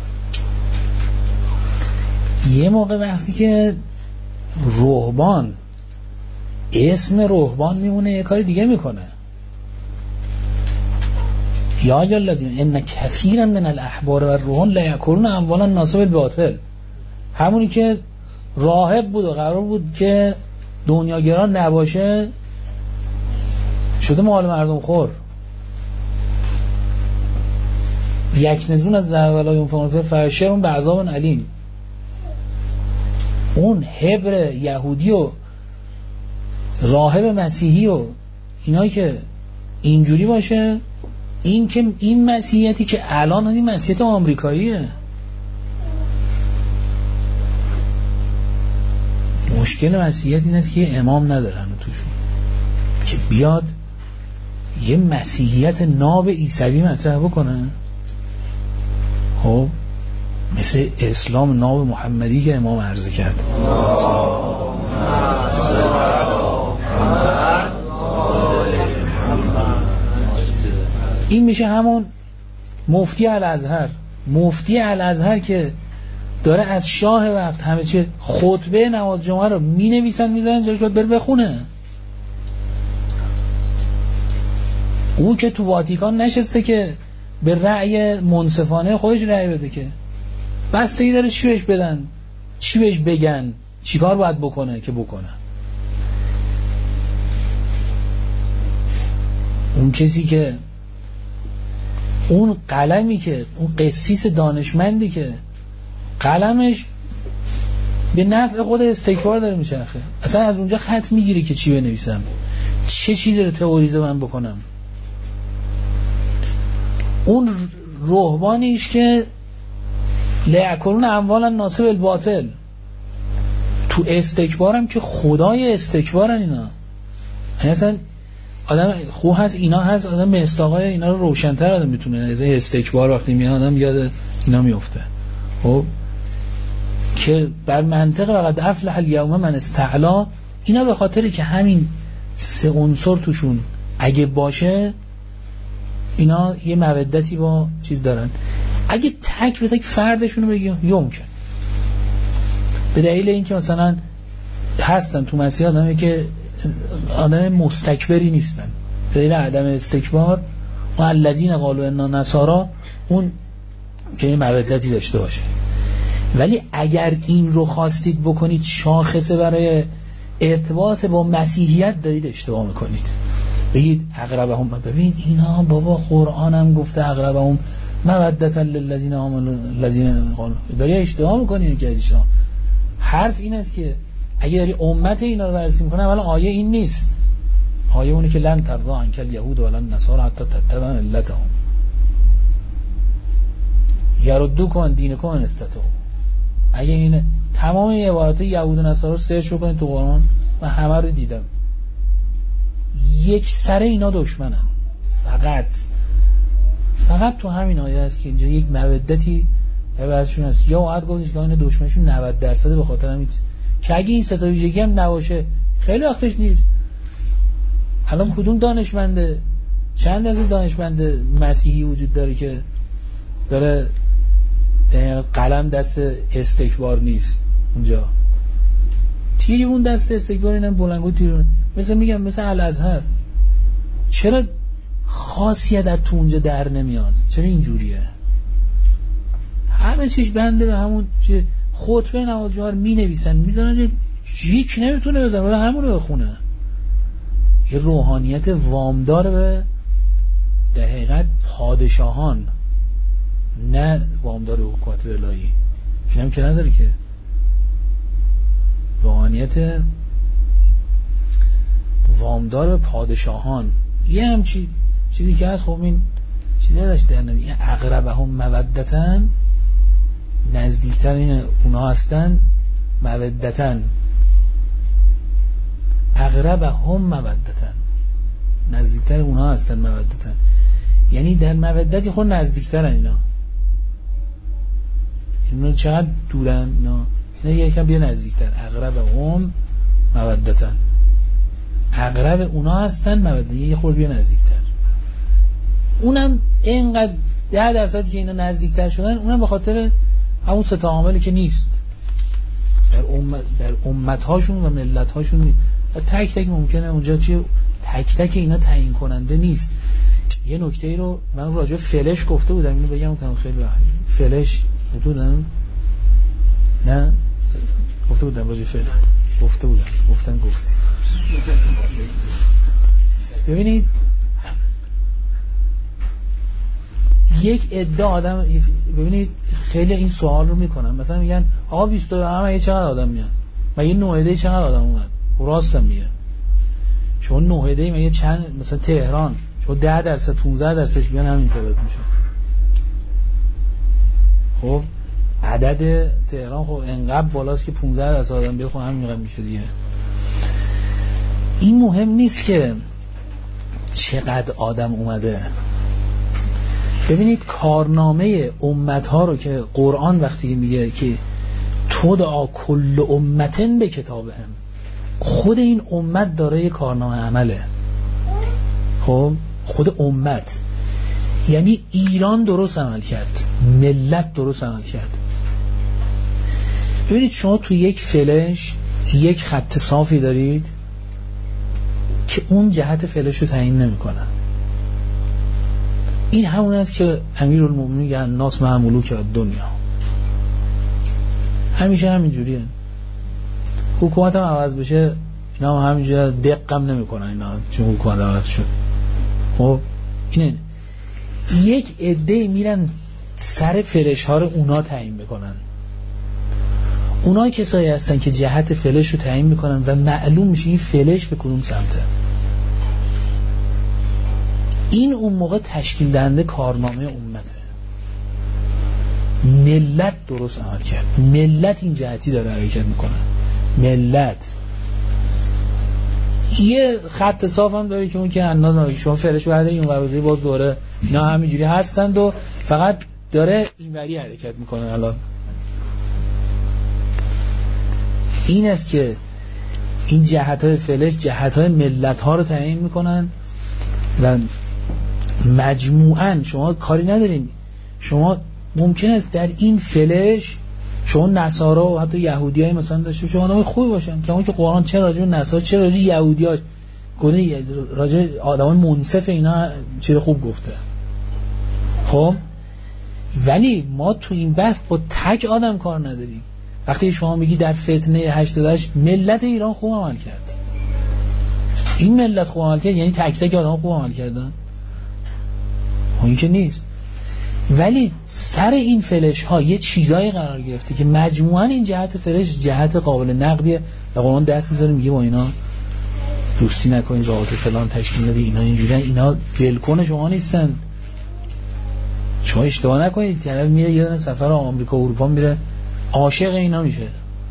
یه موقع وقتی که رهبان اسم رهبان میمونه یه کاری دیگه میکنه، یا الذین ان کثیرا من الاحبار و الرهبان لا یاکلون اموال الناس بالباطل، همونی که راهب بود و قرار بود که دنیاگران نباشه شده مال مردم خور. یک نزون از ذهب ولا ينفقون فی فحشهم بعذاب علیم. اون حبر یهودی و راهب مسیحی و اینایی که اینجوری باشه، این که این مسیحیتی که الان این مسیحیت آمریکاییه، مشکل مسیحیت این است که امام ندارن توشون که بیاد یه مسیحیت ناب عیسوی مطرح بکنه، خب مثل اسلام ناب محمدی که امام عرضه کرد. این میشه همون مفتی الازهر. مفتی الازهر که داره از شاه وقت همه چی خطبه نماز جمعه رو می نویسن میذارن جاش، باید بره بخونه. او که تو واتیکان نشسته که به رأی منصفانه خودش رأی بده، که بستگی داره چی بهش بدن، چی بهش بگن، چی کار باید بکنه که بکنه. اون کسی که اون قلمی که اون قسیس دانشمندی که قلمش به نفع خود استکبار داره میچرخه، اصلا از اونجا خط میگیره که چی بنویسم، چه چیزی رو تئوریزه من بکنم. اون رهبانیش که لیاکلون اموال الناس بالباطل، تو استکبارم که خدای استکبارن اینا. اصلا آدم خوب هست اینا هست، آدم مستاقای اینا رو روشن‌تر آدم میتونه از استکبار وقتی میاد آدم یاد اینا میفته. خب که بر منطق فقط افلح الیوم من استعلا، اینا به خاطری که همین سه عنصر توشون اگه باشه اینا یه مودتی با چیز دارن. اگه تک به تک فردشون رو بگیم یمکن، به دلیل اینکه مثلا هستن تو مسیح آدمی که آدم مستکبری نیستن، به دلیل عدم استکبار و الذین قالوا انا نصارا اون که مودتی داشته باشه. ولی اگر این رو خواستید بکنید شاخصه برای ارتباط با مسیحیت، دارید اشتباه میکنید. بگید اقربهم، ببین اینا بابا قرآن هم گفته اقربهم مودتا للذین آمنوا الذین قالوا، داری اشتباه میکنید. که اشتباه حرف این است که اگه داری امت اینا رو بررسی میکنه، اولا آیه این نیست، آیه اونه که لن ترضی عنک الیهود ولا النصارى حتی تتبع ملتهم یردوکم عن دینکم ان استطاعوا. اگه این تمام عبارات یهود و نصارا رو سرچ بکنید تو قرآن، من همه رو دیدم، یک سره اینا دشمنن. فقط تو همین آیه است که اینجا یک مودتی بعضشون هست. یا وعد گفتش که اینا دشمنشون 90% به خاطر همین که اگه این سه تا ویژگی هم نباشه خیلی وقتش نیست. الان کدوم دانشمنده، چند از این دانشمند مسیحی وجود داره که داره قلم دست استکبار نیست اونجا، تیری اون دست استکبار اینم بلنگو تیرون، مثل الازهر. چرا خاصیت از تو اونجا در نمیاد؟ چرا اینجوریه؟ همه چیش بنده به همون خطبه نماز جمعه می نویسن میذارن، یک نمیتونه بزنه ولی همون رو بخونه. یه روحانیت وامدار به در حقیقت پادشاهان، نه وامدار حکومت الهی. اینم که نداره که روحانیت وامدار به پادشاهان یه همچی چیزی که هست. خب این چیزی داشت در نمی اقربهم مودتا، نزدیکتر این اونا هستن مودتا، اقربهم مودتا نزدیکتر اونا هستن مودتا، یعنی در مودتی خود نزدیکترن اینا چقدر دورن اینا یکم بیا نزدیکتر. اقربهم مودتا، اقرب اونا هستن مودتا، یه خورده بیا نزدیکتر. اونم اینقدر 10% که اینا نزدیکتر شدن، اونم به خاطر همون سه تا عاملی که نیست در امت‌هاشون و ملت‌هاشون نیست. تک تک ممکنه اونجا تک تک اینا تعیین کننده نیست. یه نکته ای رو من راجع به فلش گفته بودم، اینو بگم اون خیلی وقت فلش بودم، نه گفته بودم راجع به فلش گفتم ببینید یک عده آدم، ببینید خیلی این سوال رو میکنن، مثلا میگن آقا 22 همه چقدر آدم میان، مگه 9 عده چقدر آدم اومد؟ راستم میگه شما 9 عده مگه چند، مثلا تهران شما 10% 15% بیان همین تعداد میشه. خب عدد تهران خب انقدر بالاست که 15% آدم بیاد، خب همین میشه دیگه. این مهم نیست که چقدر آدم اومده. ببینید کارنامه امتها رو که قرآن وقتی میگه که تدعا کل امتن به کتابهم، خود این امت داره یه کارنامه عمله. خب خود امت یعنی ایران درست عمل کرد، ملت درست عمل کرد. ببینید شما تو یک فلش یک خط صافی دارید که اون جهت فلش رو تعیین نمی‌کنه. این همون است که امیرالمومنین میگه الناس مع ملوک الدنیا، همیشه همینجوریه. حکومت هم عوض بشه اینا هم همینجوری دقم نمی‌کنن اینا چون حکومت عوض شد. خب اینه یک عده میرن سر فلش ها رو اونا تعیین میکنن. اونا کسایی هستن که جهت فلش رو تعیین میکنن و معلوم میشه این فلش به کدوم سمته. این اون موقع تشکیل دهنده کارنامه امته. ملت درست عمل کرد، ملت این جهتی داره حرکت میکنه. ملت یه خط صاف هم داره که اون که انداز شما فلش بعد این وروزی باز دوره اینا همینجوری هستند و فقط داره اینوری حرکت میکنه. الان این است که این جهت‌های فلش جهت‌های ملت‌ها رو تعیین میکنن و مجموعاً شما کاری ندارین. شما ممکن است در این فلش شما نصارا و حتی یهودیای مثلا داشته شما آدمای خوبی باشن که اون که قرآن چه راجع به نصارا چه راجع به یهودی‌ها گفته، راجع به آدمای منصف اینا چیز خوب گفته. خب ولی ما تو این بحث با تک آدم کار نداریم. وقتی شما میگی در فتنه 88 ملت ایران خوب عمل کرد، این ملت خوب عمل کرد یعنی تک تک آدم خوب عمل کردن؟ این که نیست. ولی سر این فلش ها یه چیزایی قرار گرفته که مجموعاً این جهت فلش جهت قابل نقدیه و قرآن دست میذاره میگه با اینا دوستی نکنید، رابطه فلان تشکیل ندید، اینا اینجوری، اینا ولکن شما نیستن. شما اشتباه نکنید، طرف میره یه دونه سفر آمریکا و اروپا میره عاشق اینا میشه.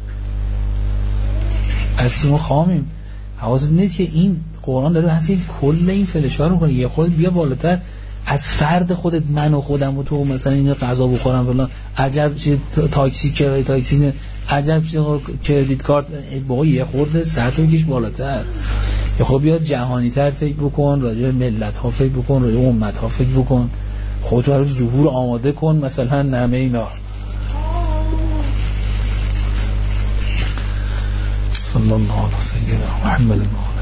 اصلا ما خامیم. حواست نیست که این قرآن داره حسی کل این فلش‌ها رو میکنه. یه خود بیا بالاتر از فرد خودت، من و خودم و تو مثلا این غذا بخورم فلان، عجب چه تاکسی کرایه تاکسی نه، عجب چه کردیت کارت، با یه خورده سطح بکش بالاتر. یه خب بیا جهانی تر فکر بکن، راجع به ملت ها فکر بکن، راجع به امت ها فکر بکن، خودت برای ظهور آماده کن. مثلا نمه اینا صلی الله علی سیدنا محمد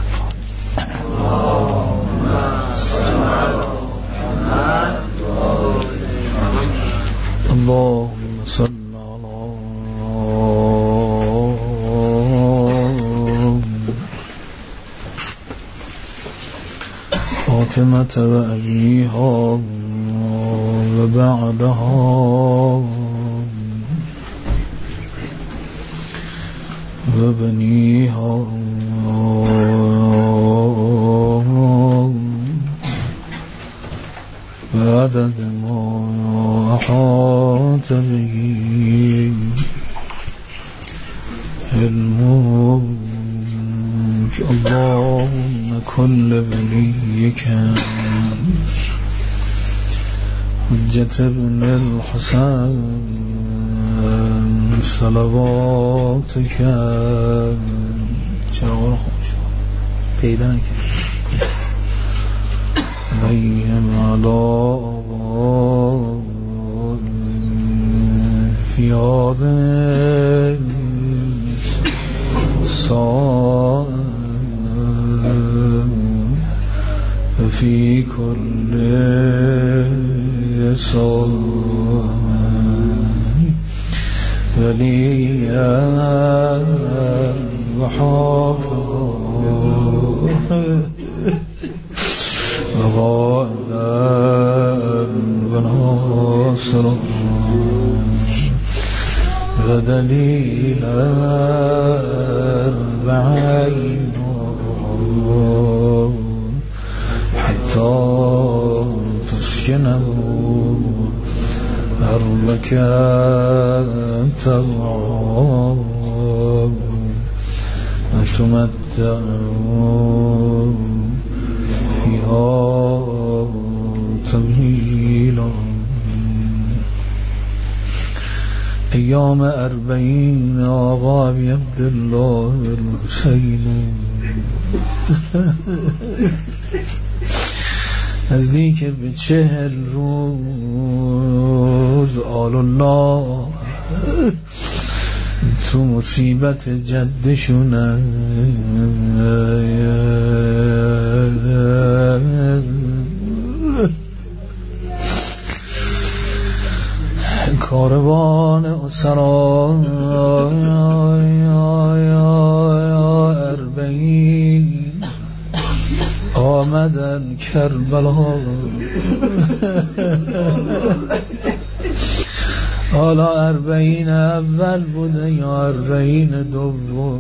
اللهم صل على فاطمة و أبيها و بعدها و بنيها بعدد ما أحاط به علمك. اللهم كل وليك حجة ابن الحسن صلواتك چرا خوش پیدا نکرد عليهم على فياض صائم في كل صائم وليا وحافظا وغائبا وناصرا ودليلا بعينا حتى تسكنه أرضك تبعا وتمتع فيها ایام 40 آقا ابی عبدالله الحسین نزدیک به 40 روز آل الله تو مصیبت جدشونن. کاروان اسرا 40 آمدن کربلا. حالا 40 اول بوده یا 40 دوم،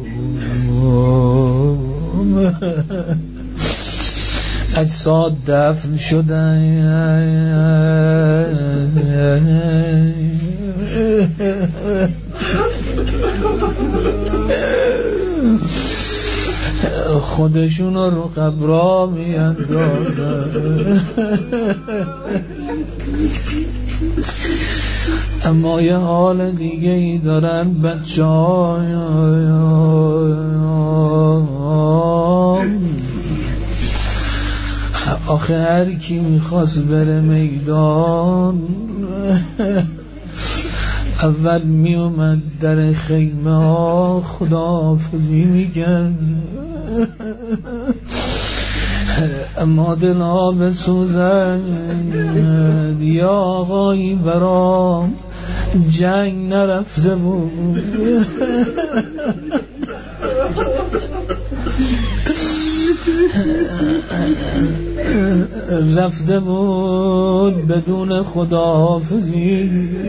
اجساد دفن شدن. خودشون رو قبرا می اندازن. اما یه حال دیگه ای دارن بچه ها. آخه هر کی میخواست بره میدان اول میومد در خیمه ها خداحافظی میگن. اما دل ها بسوزن یا آقایی برام جنگ نرفته بود، رفته بود بدون خداحافظی.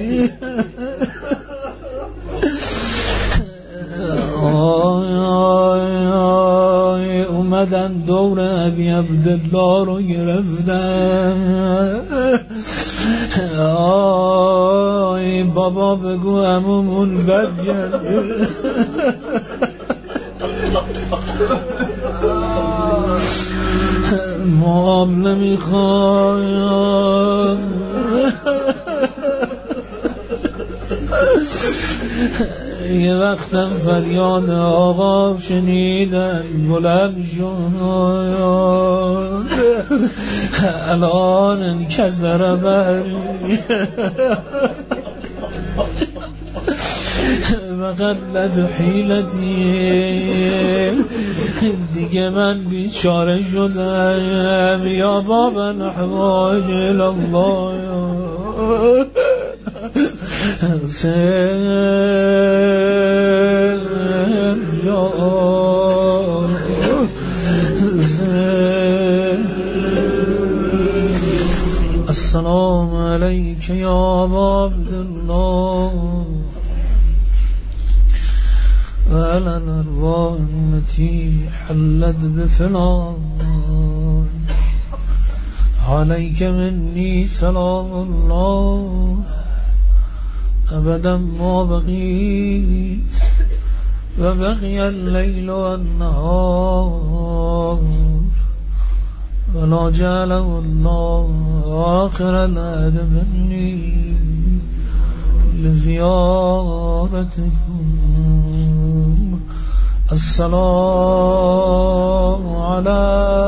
اومدن دور ابی عبدالله رو گرفتن. بابا بگو عمومون برگرد. ما نمیخوایم یه وقتم فریاد آقا شنیدن بلند شد. الان انکسر بری وقلت حیلتی، دیگه من بیچاره شدم. یا بابا نحواج الله السلام علیک یا ابا عبدالله وعلى الأرواح التي حلت بفلان. عليك مني سلام الله أبدا ما بقيت وبقي الليل والنهار ولا جعله الله آخر العهد مني لزيارتكم. السلام على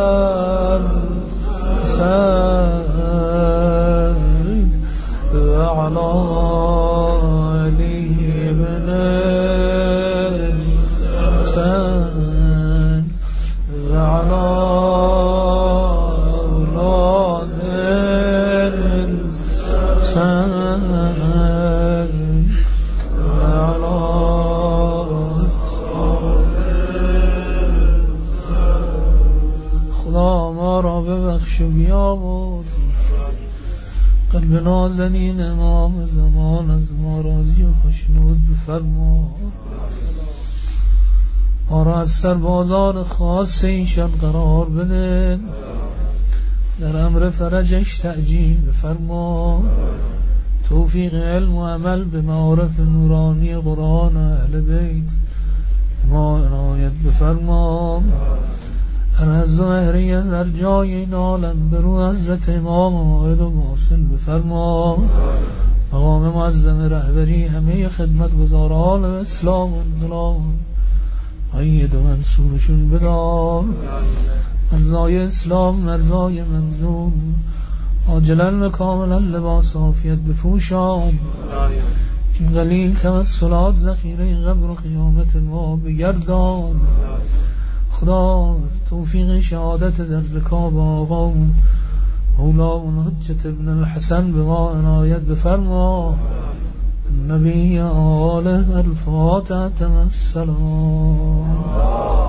سيد وعلى علي بن الحسين وعلى أولاد الحسين وعلى خدا ما را ببخش و بیامرز. قلب نازنین امام زمان از ما راضی و خوشنود بفرما. ما را از سربازان خاص ایشان قرار بده. در امر فرجش تعجیل بفرما. توفیق علم و عمل به معارف نورانی قرآن و اهل بیت ما عنایت بفرما. از ظهری از هر جای این عالم برو حضرت امام موعد و واصل بفرما. مقام معظم رهبری همه خدمت گزاران اسلام و انقلاب قید و منصورشون بدار مرزای اسلام مرزای منظور عاجلا و کاملا لباس عافیت بپوشان این قلیل توسلات ذخیره قبر و قیامت ما بگردان خدا توفیق شهادت در رکاب آقا مولانا حجت ابن الحسن به ما عنایت بفرما النبی آله الفاتحة السلام